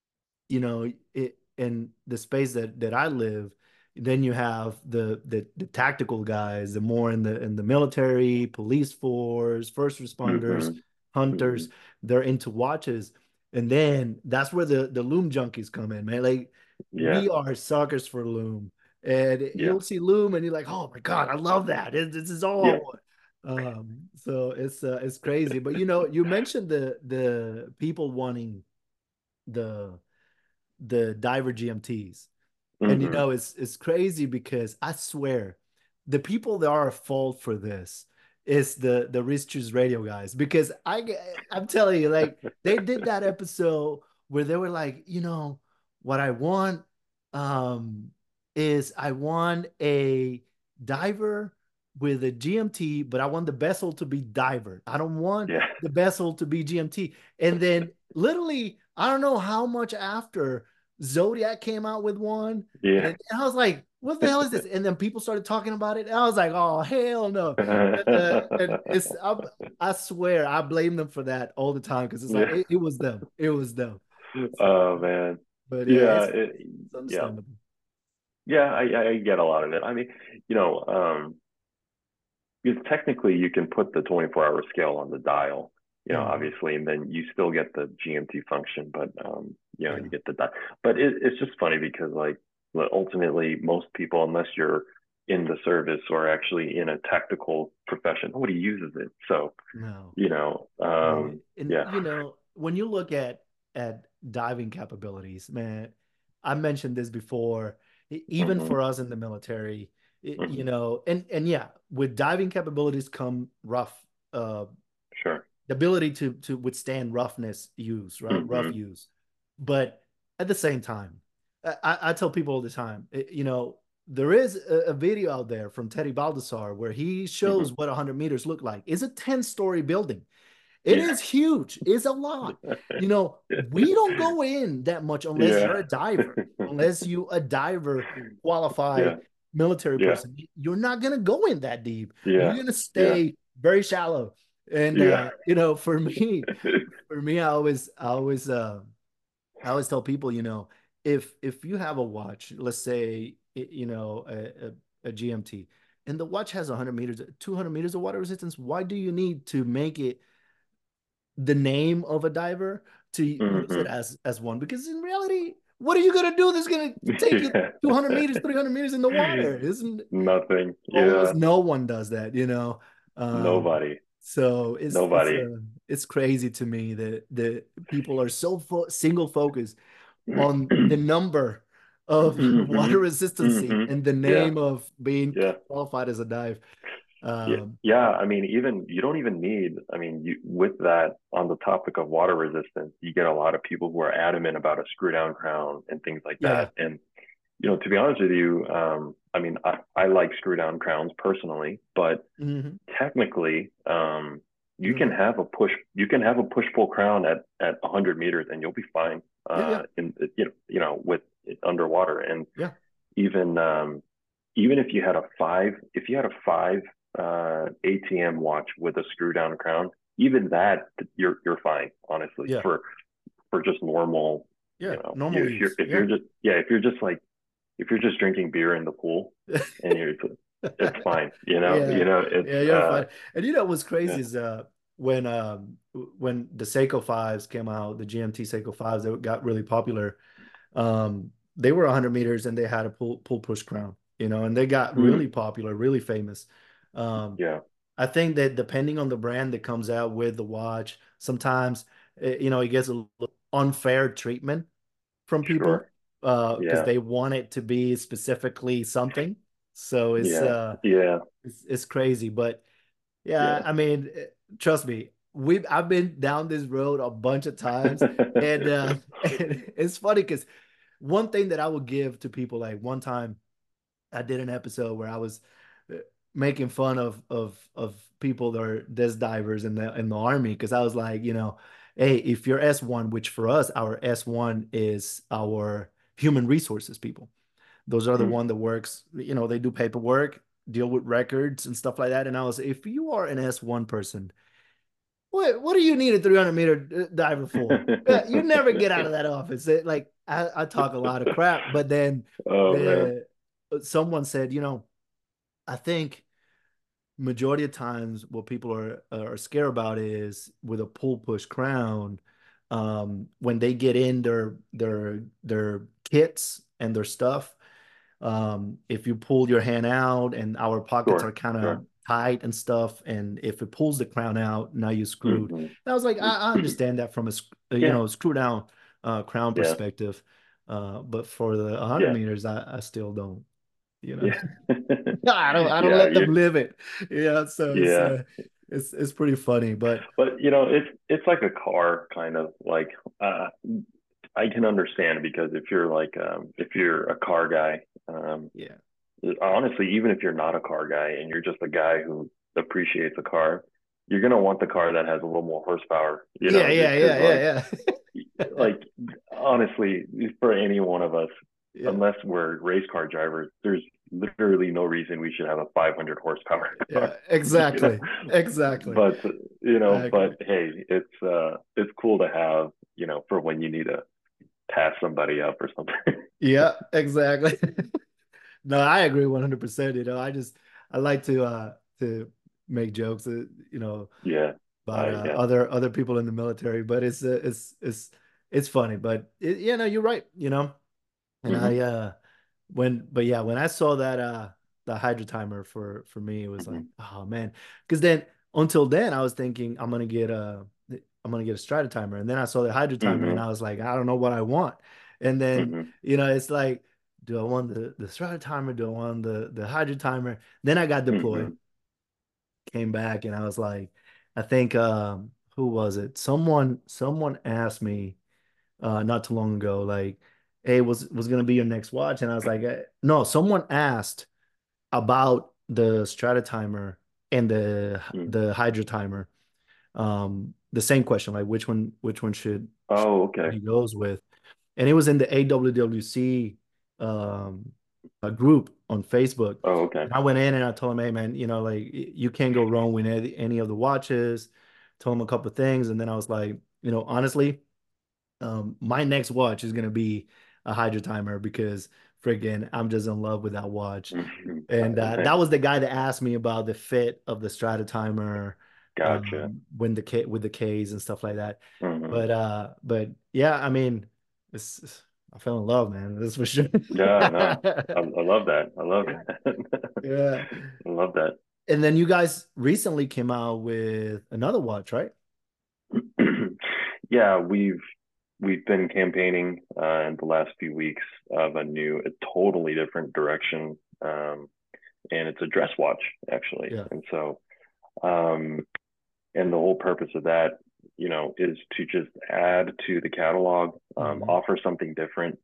it in the space that I live, then you have the tactical guys, the more in the military, police force, first responders, Hmm. Hmm. hunters, they're into watches. And then that's where the loom junkies come in, man. Like Yeah. we are suckers for loom. And Yeah. you'll see loom and you're like, oh my God, I love that. This is all I Yeah. want. So it's crazy. But you mentioned the people wanting the the diver GMTs. And Hmm. it's crazy because I swear the people that are at fault for this is the Rich Choose Radio guys. Because I'm telling you, like they did that episode where they were like, what I want um is I want a diver with a GMT, but I want the bezel to be diver. I don't want Yeah. the bezel to be GMT. And then literally, I don't know how much after Zodiac came out with one, Yeah. and I was like, "What the hell is this?" And then people started talking about it, and I was like, "Oh hell no!" And I swear I blame them for that all the time because it's like Yeah. it was them, it was them. So, Oh man. but yeah, Yeah. it's Yeah. understandable. Yeah. I get a lot of it. I mean, you know, um, because technically you can put the 24-hour scale on the dial, Mhm. obviously, and then you still get the GMT function, but you Yeah. get the but it's just funny because like ultimately most people, unless you're in the service or actually in a tactical profession, nobody uses it. So, No. No. And yeah. you know, when you look at diving capabilities, man, I mentioned this before, even Hmm. for us in the military, you Hmm. know, and yeah, with diving capabilities come uh Sure. the ability to withstand roughness use, right? Rough Hmm. use. But at the same time, I tell people all the time, you know, there is a video out there from Teddy Baldassar where he Hmm. shows what 100 meters look like. It's a 10-story building. It Yeah. is huge. It's a lot. You know, we don't go in that much unless you're Yeah. a diver, unless you a diver qualified Yeah. military Yeah. person. You're not gonna go in that deep. You're Yeah. gonna Yeah. stay very shallow. And Yeah. you know, for me, I always tell people, you know, if you have a watch, let's say, you know, a GMT, and the watch has 100 meters, 200 meters of water resistance, why do you need to make it the name of a diver to use it Hmm. as one? Because in reality, what are you gonna do that's gonna take you Yeah. 200 meters, 300 meters in the water? Isn't Nothing. almost Yeah. no one does that, you know? Um, Nobody. so Nobody. it's crazy to me that people are so single focused on the number of water Hmm. resistancy Hmm. and the Yeah. name of being Yeah. qualified as a dive. Yeah. Um, Yeah. I mean, even you don't even need, I mean, you with that on the topic of water resistance, you get a lot of people who are adamant about a screw down crown and things like yeah, yeah. that. And, to be honest with you, I mean, I like screw down crowns personally, but Hmm. technically, You're right. you can have a push pull crown at 100 meters and you'll be fine, Yeah, yeah, in, with it underwater. And yeah, even even if you had a five ATM watch with a screw down crown, even that you're fine, honestly, yeah, for just normal, yeah. Normal use. if Yeah. you're just if you're just drinking beer in the pool and it's fine, Yeah, it's yeah, you're fine. And you know what's yeah. crazy is when the Seiko fives came out, the GMT Seiko fives that got really popular, they were 100 meters and they had a pull push crown, you know, and they got really Mm, popular, really famous. Um, yeah, I think that depending on the brand that comes out with the watch, sometimes you know, it gets a little unfair treatment from people sure. because Yeah, they want it to be specifically something. So yeah, yeah, it's crazy, but yeah, yeah. I mean, trust me, we I've been down this road a bunch of times, and, and it's funny because one thing that I would give to people, like one time I did an episode where I was uh, making fun of people that are desk divers in the army because I was like, you know, hey, if you're S1, which for us, our S1 is our human resources people. Those are the Mm. one that works, you know, they do paperwork, deal with records and stuff like that. And I was, if you are an S1 person, what do you need a 300-meter diver for? You never get out of that office. Like I talk a lot of crap, but then Oh man. the someone said, you know, I think majority of times what people are scared about is with a pull push crown, when they get in their kits and their stuff, if you pull your hand out and our pockets are Sure, kind of sure. tight and stuff, and if it pulls the crown out, now you're screwed. Hmm. And I was like, I understand that from a you Yeah, know, screw down crown yeah, perspective, but for the 100 yeah, meters, I still don't, you know. yeah. I don't Yeah, let them live it. Yeah, so yeah. it's pretty funny, but But it's like a car kind of like, uh I can understand because if you're a car guy, yeah. honestly, even if you're not a car guy and you're just a guy who appreciates a car, you're gonna want the car that has a little more horsepower, Yeah, just yeah, because yeah, yeah, yeah. like honestly, for any one of us, Yeah. unless we're race car drivers, there's literally no reason we should have a 500 horsepower car, Yeah, you know. exactly. Exactly. But I but agree. hey, it's cool to have, for when you need to pass somebody up or something. Yeah, exactly. No, I agree 100%. You know, I like to make jokes that, you know, Yeah, about Yeah. other people in the military, but it's funny. But yeah, no, you're right. And Hmm. when I saw that the Hydra timer for me, it was like, Hmm. oh man, because then until then I was thinking I'm gonna get a Strata timer, and then I saw the Hydra timer, and Hmm. I was like, I don't know what I want, and then Hmm. it's like, do I want the Strata timer? Do I want the Hydra timer? Then I got deployed, Hmm. came back, and I was like, I think who was it? Someone asked me not too long ago, like, hey, was gonna be your next watch? And I was like, no, someone asked about the Strata timer and Hmm. the Hydra timer. The same question, like which one should Oh, okay. he goes with? And it was in the AWWC group on Facebook. Oh, okay. And I went in and I told him, hey man, like you can't go wrong with any of the watches. Told him a couple of things, and then I was like, honestly, my next watch is gonna be a Hydra timer because friggin' I'm just in love with that watch. Hmm. And Nice. that was the guy that asked me about the fit of the Strata timer, Gotcha. when the K with the Ks and stuff like that. Hmm. But yeah, I mean, I fell in love, man. That's for sure. Yeah, no, I love that. I love that. Yeah. I love that. And then you guys recently came out with another watch, right? Yeah, we've been campaigning in the last few weeks of a totally different direction, and it's a dress watch actually. Yeah. And so, um, and the whole purpose of that, is to just add to the catalog, Hmm. offer something different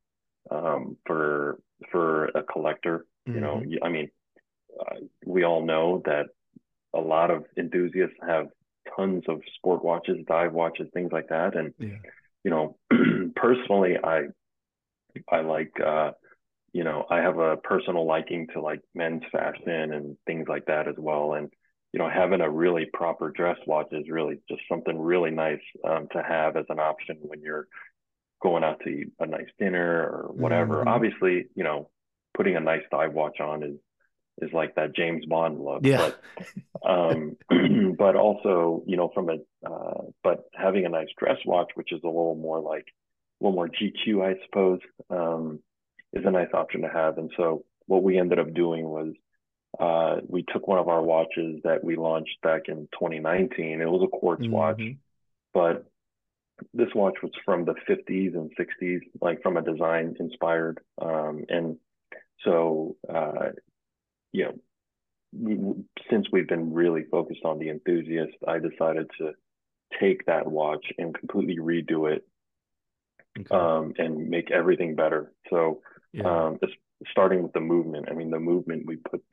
for a collector. Hmm. I mean, we all know that a lot of enthusiasts have tons of sport watches, dive watches, things like that. And Yeah. personally, I like I have a personal liking to like men's fashion and things like that as well. And having a really proper dress watch is really just something really nice to have as an option when you're going out to eat a nice dinner or whatever. Hmm. Obviously, putting a nice dive watch on is like that James Bond look, Yeah. but but also, but having a nice dress watch, which is a little more GQ, I suppose, is a nice option to have. And so what we ended up doing was we took one of our watches that we launched back in 2019. It was a quartz watch, Hmm. but this watch was from the 50s and 60s, like from a design inspired. And so, you know, since we've been really focused on the enthusiast, I decided to take that watch and completely redo it, Okay. and make everything better. So, Yeah. it's starting with the movement. I mean, the movement we put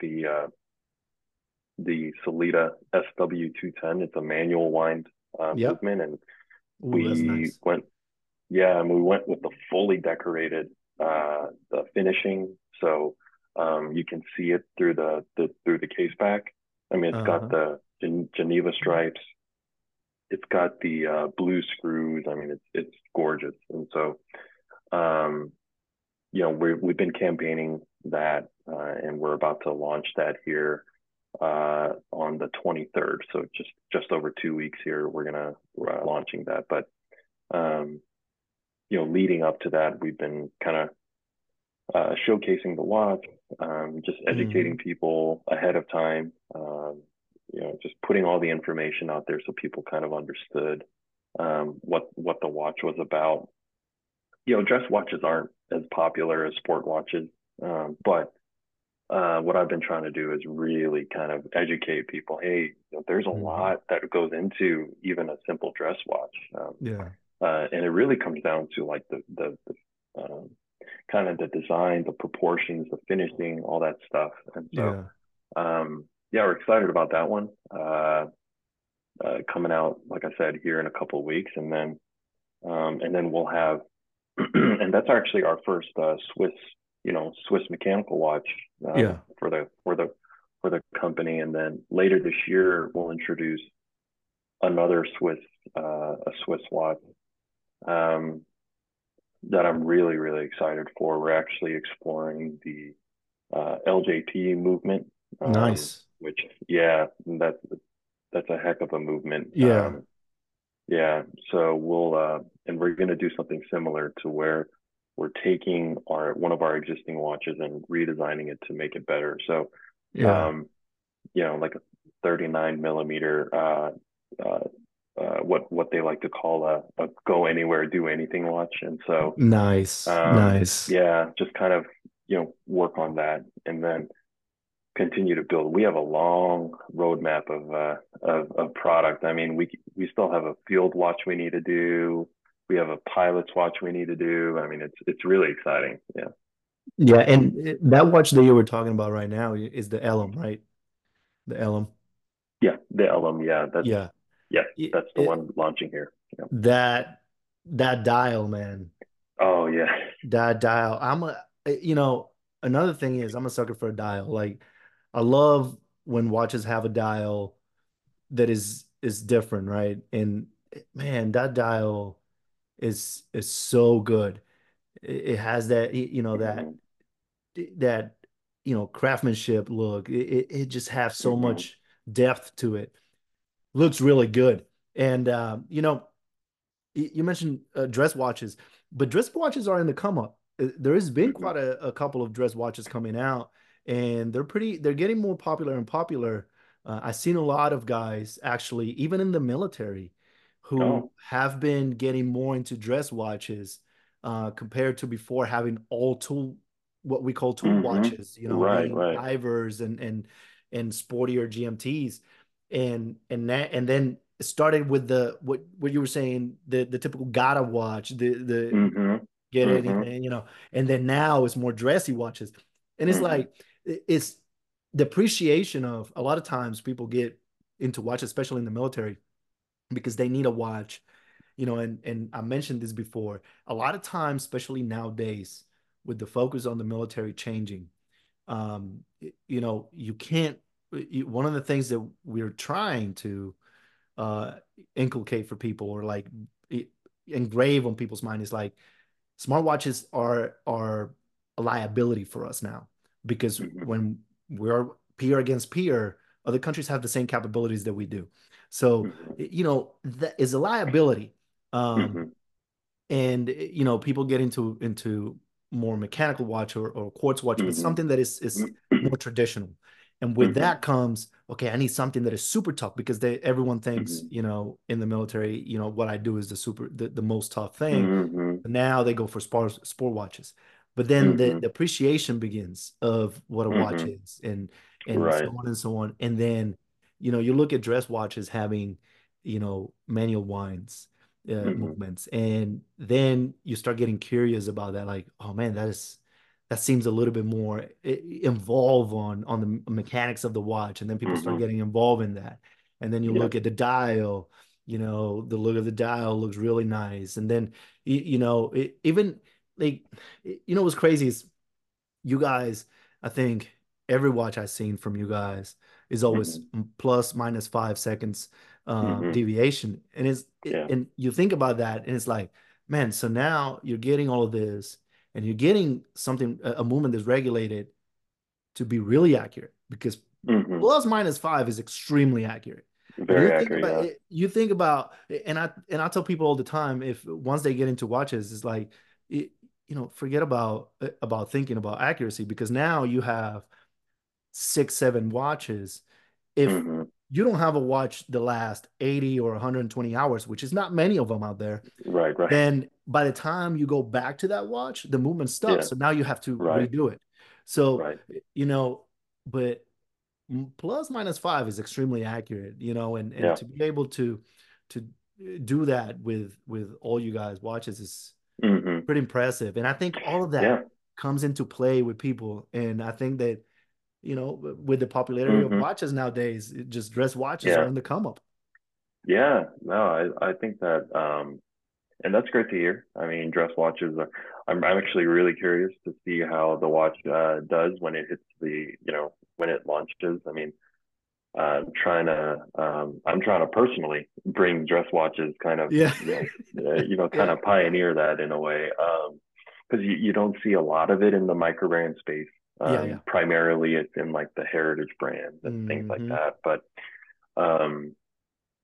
the Sellita SW210. It's a manual wind Yep. movement, and Ooh, that's we nice. went and we went with the fully decorated the finishing. So you can see it through the case back. I mean, it's got Uh-huh. the Geneva stripes. It's got the blue screws. I mean, it's gorgeous. And so, um, we've been campaigning that, and we're about to launch that here on the 23rd. So just over 2 weeks here, we're gonna launching that. But um, leading up to that, we've been kind of showcasing the watch, just educating Hmm. people ahead of time, just putting all the information out there so people kind of understood what the watch was about. Dress watches aren't as popular as sport watches, but what I've been trying to do is really kind of educate people. Hey, there's a Hmm. lot that goes into even a simple dress watch, Yeah. and it really comes down to like the kind of the design, the proportions, the finishing, all that stuff. And so, Yeah. yeah, we're excited about that one coming out, like I said, here in a couple of weeks, and then we'll have, and that's actually our first Swiss mechanical watch Yeah. for the company. And then later this year, we'll introduce another a Swiss watch. Um, that I'm really, really excited for. We're actually exploring the LJT movement, Nice. which, yeah, that's that's a heck of a movement. Yeah. Yeah, so and we're going to do something similar to where we're taking our one of our existing watches and redesigning it to make it better. So, Yeah. um, like a 39 millimeter, uh, what they like to call a go anywhere, do anything watch. And so, Nice. Nice. yeah, just kind of, work on that and then continue to build. We have a long roadmap of product. I mean, we still have a field watch we need to do. We have a pilot's watch we need to do. I mean, it's really exciting. Yeah. Yeah, and that watch that you were talking about right now is the Elem, right? The Elem. Yeah, the LM. Yeah. Yeah, It, that's the it, one launching here. Yeah. that that dial, man. Oh yeah. That dial. Another thing is I'm a sucker for a dial. Like I love when watches have a dial that is different, right? And man, that dial is so good. It has that Mm-hmm. that craftsmanship look. It just has so Mm-hmm. much depth to it. Looks really good. And you mentioned dress watches, but dress watches are in the come up. There has been Mm-hmm. quite a couple of dress watches coming out, and they're getting more popular and popular. I've seen a lot of guys actually, even in the military, who Oh. have been getting more into dress watches compared to before having all what we call tool Mm-hmm. watches, Right. being Right. divers and sportier GMTs, and then it started with the what you were saying, the typical gotta watch, the Mm-hmm. get Mm-hmm. anything, and then now it's more dressy watches. And it's Mm-hmm. like it's the appreciation of a lot of times people get into watch, especially in the military, because they need a watch, and I mentioned this before. A lot of times, especially nowadays, with the focus on the military changing, you can't. One of the things that we're trying to uh, inculcate for people, or like engrave on people's mind, is like smartwatches are a liability for us now, because Mm-hmm. when we're peer against peer, other countries have the same capabilities that we do. So, that is a liability. Mm-hmm. Um, and people get into more mechanical watch or quartz watch, but Mm-hmm. something that is Mm-hmm. more traditional. And with Mm-hmm. that comes, okay, I need something that is super tough, because everyone thinks, Mm-hmm. in the military, what I do is the most tough thing. Mm-hmm. But now they go for sport watches. But then the, Mm-hmm. the appreciation begins of what a watch Mm-hmm. is, and so Right. on and so on. And then, you look at dress watches having, manual winds Mm-hmm. movements, and then you start getting curious about that, like, oh man, that seems a little bit more involved on the mechanics of the watch, and then people start Mm-hmm. getting involved in that, and then you Yeah. look at the dial. The look of the dial looks really nice, and then even like, what's crazy is, you guys, I think every watch I've seen from you guys is always Mm-hmm. plus minus 5 seconds Mm-hmm. deviation. And Yeah. and you think about that, and it's like, man, so now you're getting all of this, and you're getting something, a movement that's regulated to be really accurate, because Mm-hmm. plus minus 5 is extremely accurate. And Very accurate. Yeah. you think about, and I tell people all the time, if once they get into watches, it's like, it, forget about thinking about accuracy, because now you have 6, 7 watches. If Mm-hmm. you don't have a watch the last 80 or 120 hours, which is not many of them out there, Right. Right. then by the time you go back to that watch, the movement stops. Yeah. So now you have to Right. redo it. So, Right. you know, but plus minus 5 is extremely accurate, and Yeah. to be able to do that with all you guys watches is Mm-hmm. pretty impressive. And I think all of that Yeah. comes into play with people. And I think that, with the popularity of Mm-hmm. watches nowadays, just dress watches are Yeah. in the come up. Yeah. No, I think that and that's great to hear. I mean, dress watches are, I'm actually really curious to see how the watch does when it hits when it launches. I mean, I'm trying to personally bring dress watches kind of, Yeah. kind Yeah. of pioneer that in a way. Because you don't see a lot of it in the micro brand space. Yeah. Yeah. Primarily it's in like the heritage brands and things like Hmm. that. But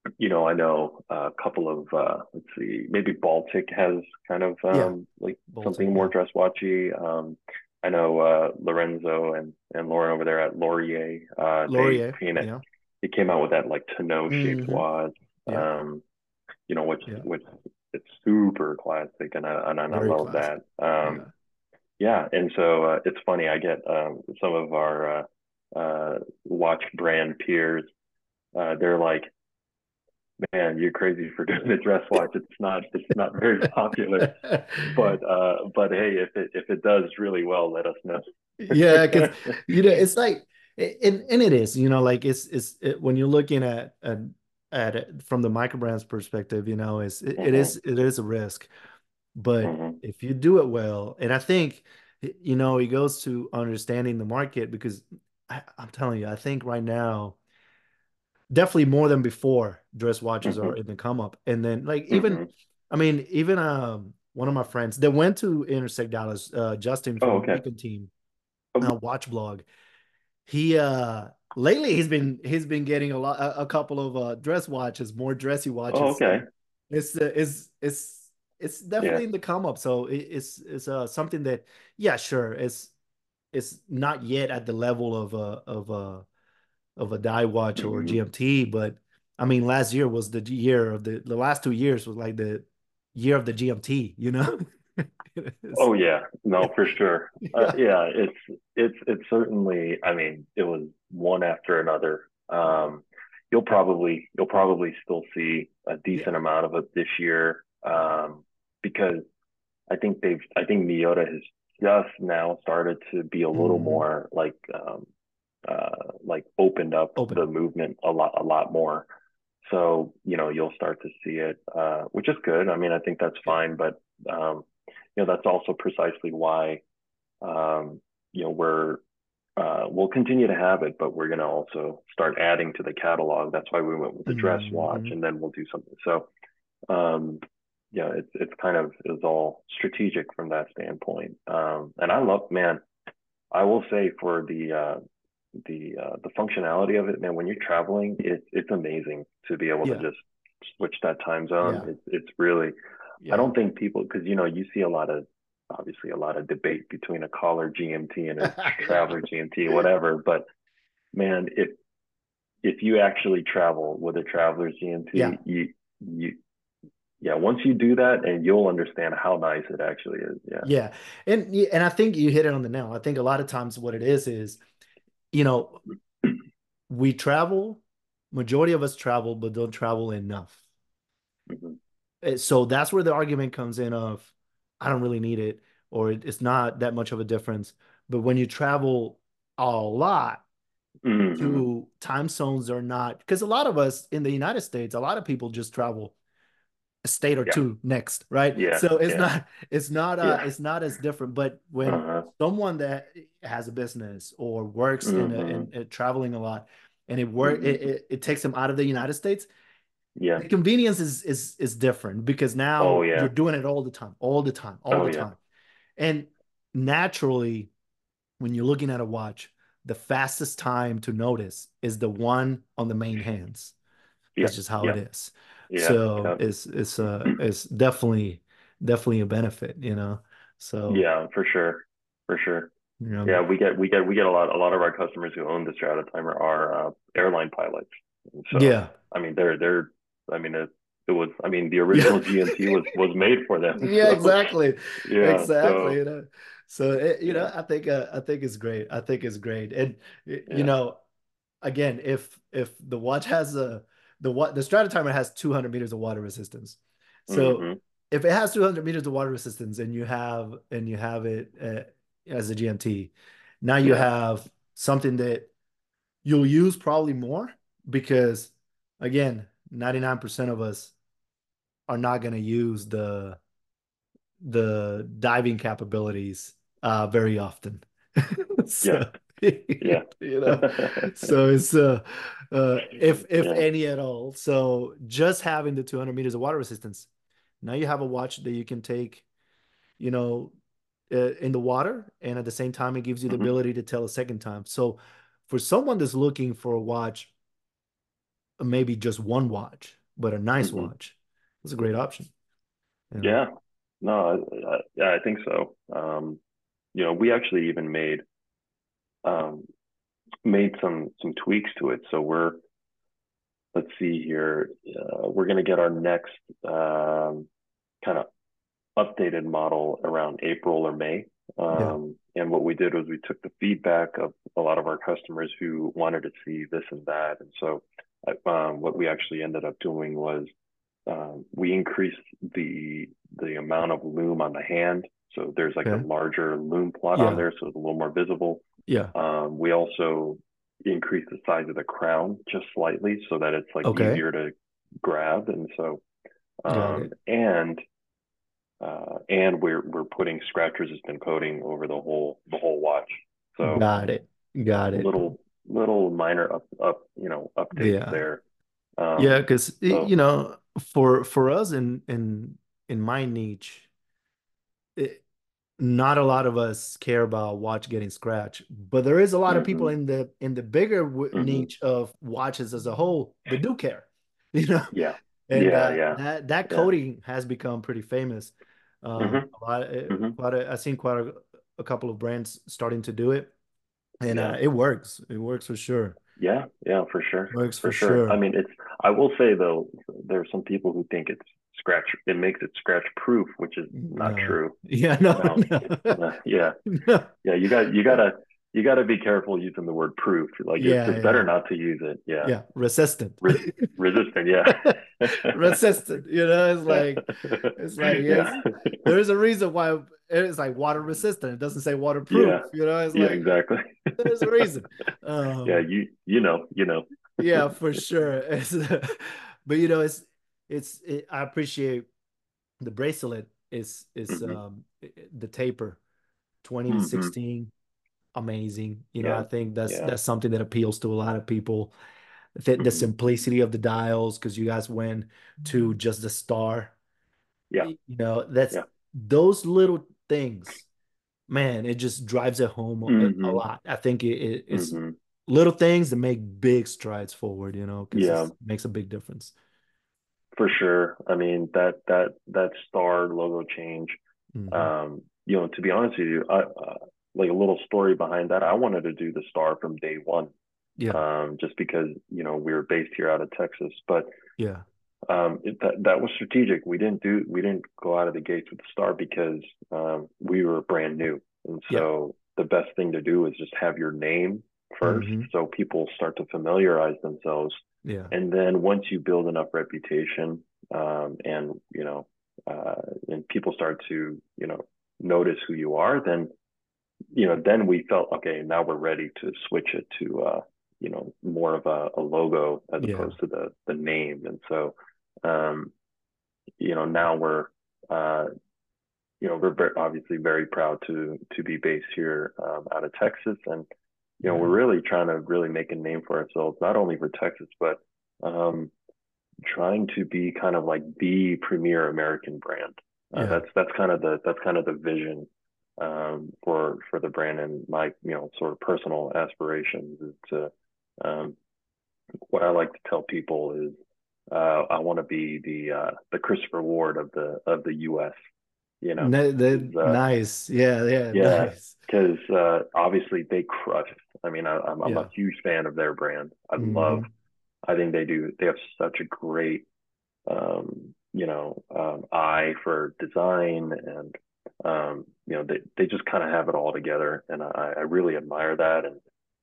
I know a couple of let's see, maybe Baltic has kind of Yeah, like Baltic, something more yeah. dress watchy. I know Lorenzo and Lauren over there at Laurier. Laurier, yeah. They came out with that like tonneau shaped Hmm. watch. Yeah, Um, yeah. which it's super classic, and I Very love classic. that. Yeah. Yeah, and so it's funny. I get some of our watch brand peers. They're like, "Man, you're crazy for doing a dress watch. It's not very popular, but hey, if it does really well, let us know." Yeah, because it's like, and it is, like when you're looking at it from the microbrand's perspective, Hmm. it is a risk. But Hmm. if you do it well, and I think, it goes to understanding the market because I'm telling you, I think right now, definitely more than before, dress watches are Hmm. in the come up. And then like even, Hmm. I mean, even one of my friends that went to Intersect Dallas, Justin Oh, from the okay. Beacon team, Oh, watch blog. He lately he's been getting a couple of dress watches, more dressy oh, watches. okay. So it's Yeah. definitely in the come up. So it's something that, yeah, sure, it's not yet at the level of a die watch or Hmm. GMT, but I mean last year was the year of the last 2 years was like the year of the GMT, you know? It's- Oh yeah, yeah. no, for sure. Yeah. Yeah, it's certainly. I mean, it was one after another. You'll probably still see a Yeah. decent amount of it this year, because I think Miyota has just now started to be a little Mhm. more like opened up Open the up. movement a lot more. So, you'll start to see it, which is good. I mean, I think that's Yeah. fine, but that's also precisely why we'll continue to have it, but we're going to also start adding to the catalog. That's why we went with the dress watch, Hmm. and then we'll do something. So, um, yeah, it's kind of is all strategic from that standpoint. And I love, man, I will say for the functionality of it, man, when you're traveling, it's amazing to be able to Yeah. just switch that time zone. Yeah. It's really, I Yeah. don't think people, because you see obviously a lot of debate between a collar GMT and a Yeah. traveler GMT, whatever. But man, if you actually travel with a traveler's Yeah. GMT, you yeah, once you do that, and you'll understand how nice it actually is. Yeah. Yeah. And I think you hit it on the nail. I think a lot of times what it is, you know, we travel, majority of us travel, but don't travel enough. Hmm. So that's where the argument comes in of I don't really need it, or it's not that much of a difference. But when you travel a lot, Hmm. to time zones are not, because a lot of us in the United States, a lot of people just travel a state or Yeah. two next, right? Yeah. So Yeah. Yeah. it's not as different. But when Uh-huh. someone that has a business or works Hmm. in traveling a lot, and Hmm. it takes them out of the United States, Yeah. the convenience is different because Oh now you're yeah. doing it all the time, all the time, all Oh the yeah. time. And naturally, when you're looking at a watch, the fastest time to notice is the one on the main hands. Yeah. That's just how it Yeah. is. Yeah. So Yeah. it's definitely a benefit, So, Yeah, for sure. For sure. you know, Yeah, we get a lot of our customers who own the Strata Timer are airline pilots. And so, yeah. I mean, they're I mean it was I mean the Yeah. original GMT was made for them. Yeah, So, exactly. yeah, Exactly, so So yeah. I think it's great. I think it's great. And Yeah. again, if the watch has the Strata Timer has 200 meters of water resistance. So Hmm. if it has 200 meters of water resistance and you have it as a GMT, now you Yeah. have something that you'll use probably more because again, 99% of us are not going to use the diving capabilities very often. Yeah. So Yeah. so it's if Yeah. any at all. So just having the 200 meters of water resistance, now you have a watch that you can take, you know, in the water, and at the same time, it gives you the Hmm. ability to tell a second time. So for someone that's looking for a watch maybe just one watch, but a nice Hmm. watch. It's a great option, you know. Yeah. No, yeah, I think so. We actually even um, made some tweaks to it. So let's see here. We're going to get our next kind of updated model around April or May. Yeah. And what we did was we took the feedback of a lot of our customers who wanted to see this and that. And so what we actually ended up doing was we increased the amount of loom on the hand. So there's like a Okay. larger loom plot on Yeah. there, so it's a little more visible. Yeah. We also increased the size of the crown just slightly so that it's like Okay. easier to grab. And so Got it. and we're putting scratch resistant coating over the whole watch. So Got it. Got it. little minor updates Yeah. there. Yeah, Um, because so for us in my niche, it, not a lot of us care about watch getting scratched, but there is a lot of people hmm in the bigger hmm niche of watches as a whole that do care, you know, yeah, and yeah, yeah, that yeah. coating has become pretty famous. hmm A lot, hmm I've seen quite a couple of brands starting to do it, and Yeah. it works. It works for sure. Yeah, yeah, for sure. Works for For sure. I sure. mean, I will say though, there are some people who think it makes it scratch proof, which is not No, true. yeah, no, No, no, yeah, no. yeah, you gotta be careful using the word proof. Like Yeah, it's better yeah, not to use it. Yeah. yeah. Resistant. Re Resistant, yeah. Resistant. It's like Yeah. yes, there is a reason why it's like water resistant. It doesn't say waterproof. Yeah. It's Yeah, like exactly. there's a reason. Yeah, Um, you know. yeah, for sure. But I appreciate the bracelet is hmm the taper hmm 2016 amazing. I Yeah. think that's Yeah. that's something that appeals to a lot of people. The hmm simplicity of the dials, because you guys went to just the star. Yeah. That's Yeah. those little things, man, it just drives it home a hmm lot. I think it's hmm little things that make big strides forward, because it Yeah. makes a big difference. For sure. I mean that star logo change. Hmm. To be honest with you, I like a little story behind that. I wanted to do the star from day one, Yeah, just because we were based here out of Texas. But yeah, that was strategic. We didn't go out of the gates with the star because we were brand new, and yeah. so the best thing to do is just have your name first, Hmm. so people start to familiarize themselves, Yeah, and then once you build enough reputation, and and people start to notice who you are, then we felt okay. Now we're ready to switch it to more of a logo as yeah, opposed to the name, and so um, now uh, we're obviously very proud to be based here out of Texas, and we're yeah, really trying to really make a name for ourselves, not only for Texas, but um, trying to be kind of like the premier American brand. yeah. That's kind of the vision for the brand, and my sort of personal aspirations is to um, what I like to tell people is I want to be the Christopher Ward of the U.S. You know, is Nice. Yeah, yeah, yeah, nice. because obviously they crush. I mean, I'm a Yeah. huge fan of their brand. Hmm. I think they have such a great eye for design, and they just kind of have it all together, and I really admire that. And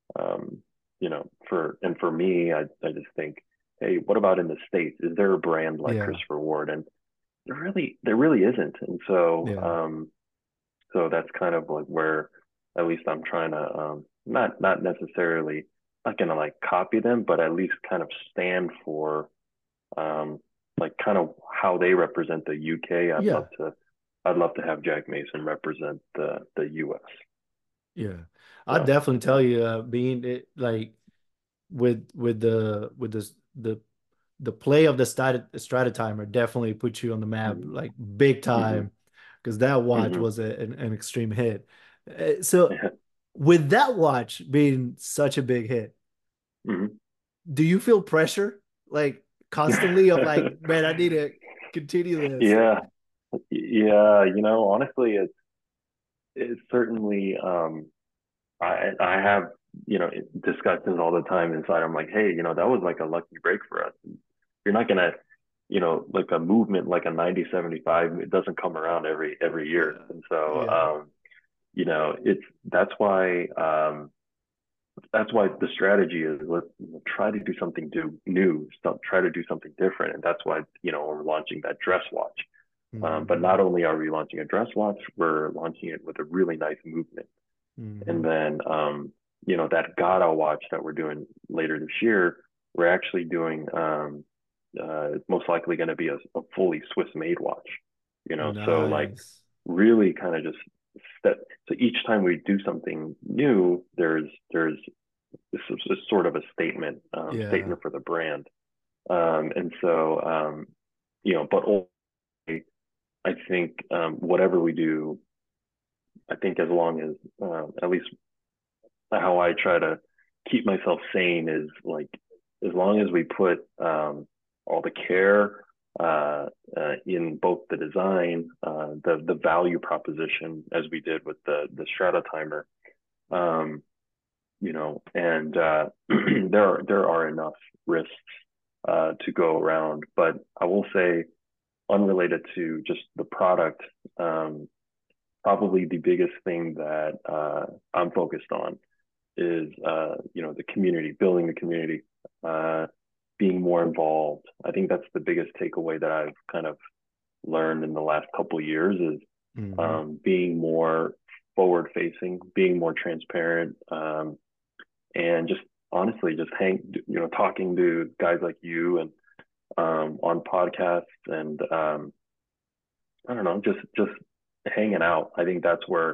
for me, I just think, hey, what about in the States? Is there a brand like Yeah, Christopher Ward? And there really isn't. And so yeah, so that's kind of like where at least I'm trying to not necessarily not gonna like copy them, but at least kind of stand for um, like kind of how they represent the UK. yeah, I'd love to have Jack Mason represent the US. yeah. I So definitely yeah. tell you, being it like with the play of the Stratatimer definitely put you on the map Mm-hmm. like big Mm-hmm. time, because that watch Mm-hmm. was an extreme hit. So Yeah. with that watch being such a big hit, Mm-hmm. do you feel pressure? like constantly of like, man, I need to continue this. Yeah, yeah. Honestly, it's certainly. I have discussions all the time inside. I'm like, hey, that was like a lucky break for us. You're not gonna, like a movement like a 90-75. It doesn't come around every year, Yeah. and so Yeah. it's that's why the strategy is let's try to do something new, try to do something different, and that's why we're launching that dress watch. But Hmm. not only are we launching a dress watch, we're launching it with a really nice movement. And Hmm. then, that Gata watch that we're doing later this year, we're actually doing, it's most likely going to be a fully Swiss made watch, so like Nice. really kind of just step. So each time we do something new, there's this is sort of a Yeah. statement for the brand. And so, but ultimately, I think whatever we do, I think as long as, at least how I try to keep myself sane is like as long as we put all the care in both the design, the value proposition as we did with the Strata Timer, um, and there are enough risks to go around. But I will say, unrelated to just the product, probably the biggest thing that I'm focused on is the community, building the community, uh, being more involved. I think that's the biggest takeaway that I've kind of learned in the last couple of years is Hmm. being more forward facing, being more transparent, and just honestly just talking to guys like you and on podcasts and I don't know, just hanging out. I think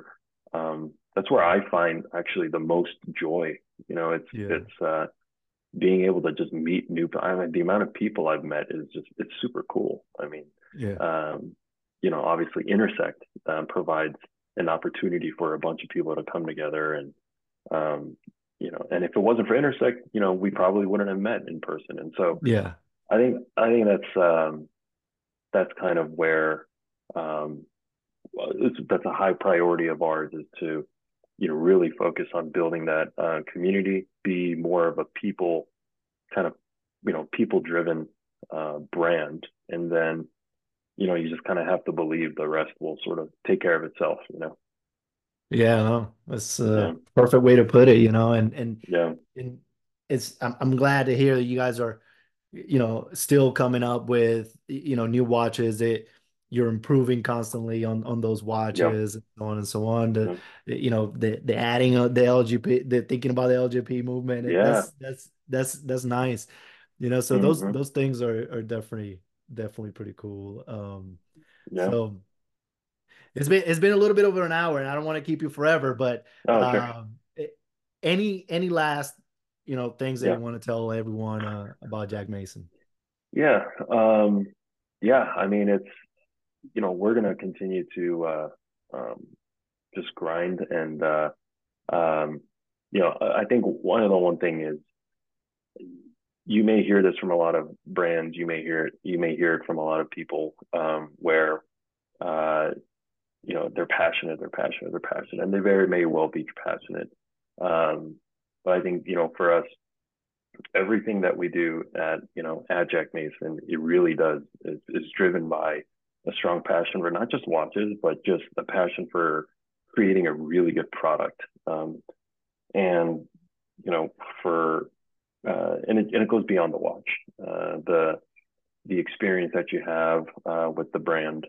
that's where I find actually the most joy. Yeah. It's being able to just meet new. I mean, the amount of people I've met is just it's super cool. I mean, Yeah. um, obviously Intersect provides an opportunity for a bunch of people to come together and um, and if it wasn't for Intersect, we probably wouldn't have met in person. And so Yeah. I think that's kind of where um, that's a high priority of ours is to really focus on building that community, be more of a people kind of people driven brand, and then you just kind of have to believe the rest will sort of take care of itself. Yeah, no, that's Yeah, a perfect way to put it, yeah, and I'm glad to hear that you guys are, still coming up with, new watches that you're improving constantly on those yeah, watches and so on and so on. yeah, The adding of the LGP, the thinking about the LGP movement, yeah. that's nice. So Hmm. those things are definitely pretty cool. Yeah. So. It's been a little bit over an hour, and I don't want to keep you forever, but Oh, sure. um, any last things that Yeah, you want to tell everyone about Jack Mason? yeah, yeah. I mean, it's we're gonna continue to just grind and um, I think one thing is you may hear this from a lot of brands. You may hear it from a lot of people where uh, they're passionate, they're passionate, they're passionate, and they very may well be passionate. Um, but I think for us, everything that we do at Jack Mason, it really is driven by a strong passion for not just watches, but just a passion for creating a really good product. And for and it goes beyond the watch. The experience that you have with the brand,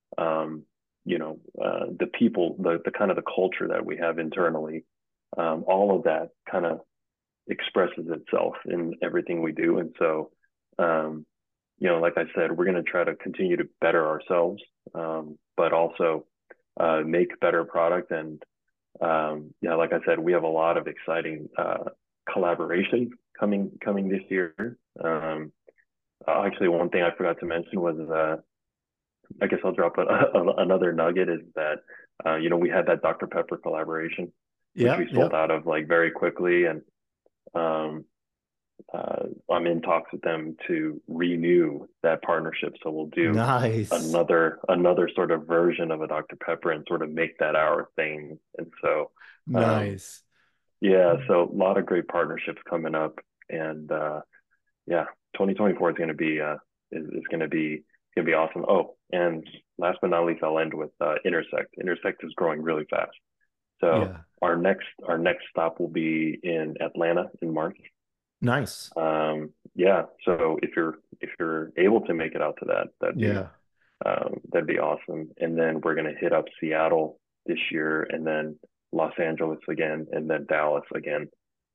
the people, the kind of the culture that we have internally, all of that kind of expresses itself in everything we do. And so, um, like I said, we're going to try to continue to better ourselves, but also make better product. And like I said, we have a lot of exciting collaborations coming this year. Actually, one thing I forgot to mention was I guess I'll drop another nugget is that we had that Dr. Pepper collaboration, which Yeah, we sold yep. out of like very quickly, and um, I'm in talks with them to renew that partnership. So we'll do Nice. another sort of version of a Dr. Pepper and sort of make that our thing. And so, um, Nice. yeah, so a lot of great partnerships coming up, and yeah, 2024 is going to be is going to be awesome. Oh, and last but not least, I'll end with Intersect. Intersect is growing really fast. So Yeah. our next stop will be in Atlanta in March. Nice. Yeah, so if you're able to make it out to that, Yeah. that'd be awesome. And then we're gonna hit up Seattle this year, and then Los Angeles again, and then Dallas again.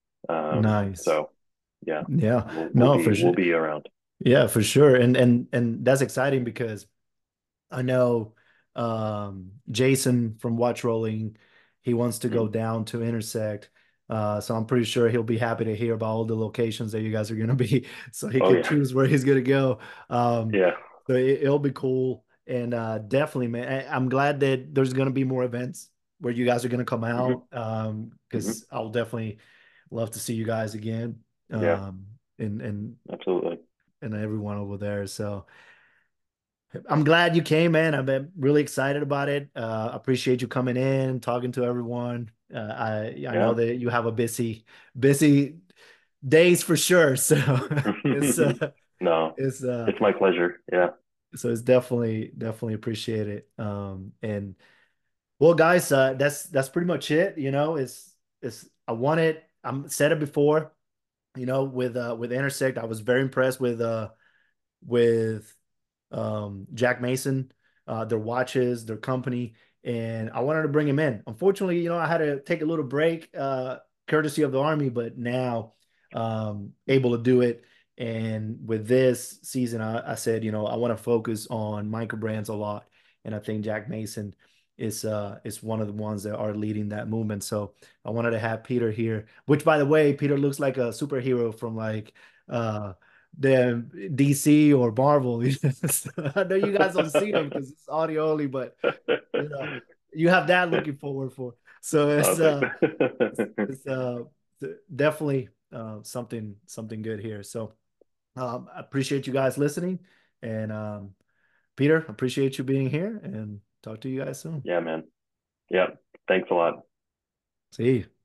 Nice. So yeah, Yeah. No, for we'll sure. be around. Yeah, for sure. And that's exciting because I know Jason from Watch Rolling, he wants to go Mhm. down to Intersect. So I'm pretty sure he'll be happy to hear about all the locations that you guys are going to be, so he Oh can yeah, choose where he's going to go. Um, yeah. so it'll be cool. And definitely, man, I'm glad that there's going to be more events where you guys are going to come Hmm. out, Hmm. because I'll definitely love to see you guys again, Yeah, and absolutely. everyone over there. So. I'm glad you came, man. I've been really excited about it. Appreciate you coming in, talking to everyone. I know Yeah. that you have a busy days for sure. So it's No, it's it's my pleasure. Yeah. so it's definitely appreciated. And well, guys, that's pretty much it. You know, it's I wanted I'm said it before. You know, with Intersect, I was very impressed with Jack Mason, their watches, their company, and I wanted to bring him in. Unfortunately, you know, I had to take a little break, courtesy of the Army, but now able to do it. And with this season, I said, you know, I want to focus on micro brands a lot, and I think Jack Mason is one of the ones that are leading that movement. So I wanted to have Peter here, which by the way, Peter looks like a superhero from like uh the DC or Marvel. I know you guys don't see them because it's audio only, but you know, you have that looking forward for. So Oh, thanks. it's definitely something good here. So I appreciate you guys listening, and Peter, appreciate you being here, and talk to you guys soon. Yeah, man. Yeah. Thanks a lot. See you.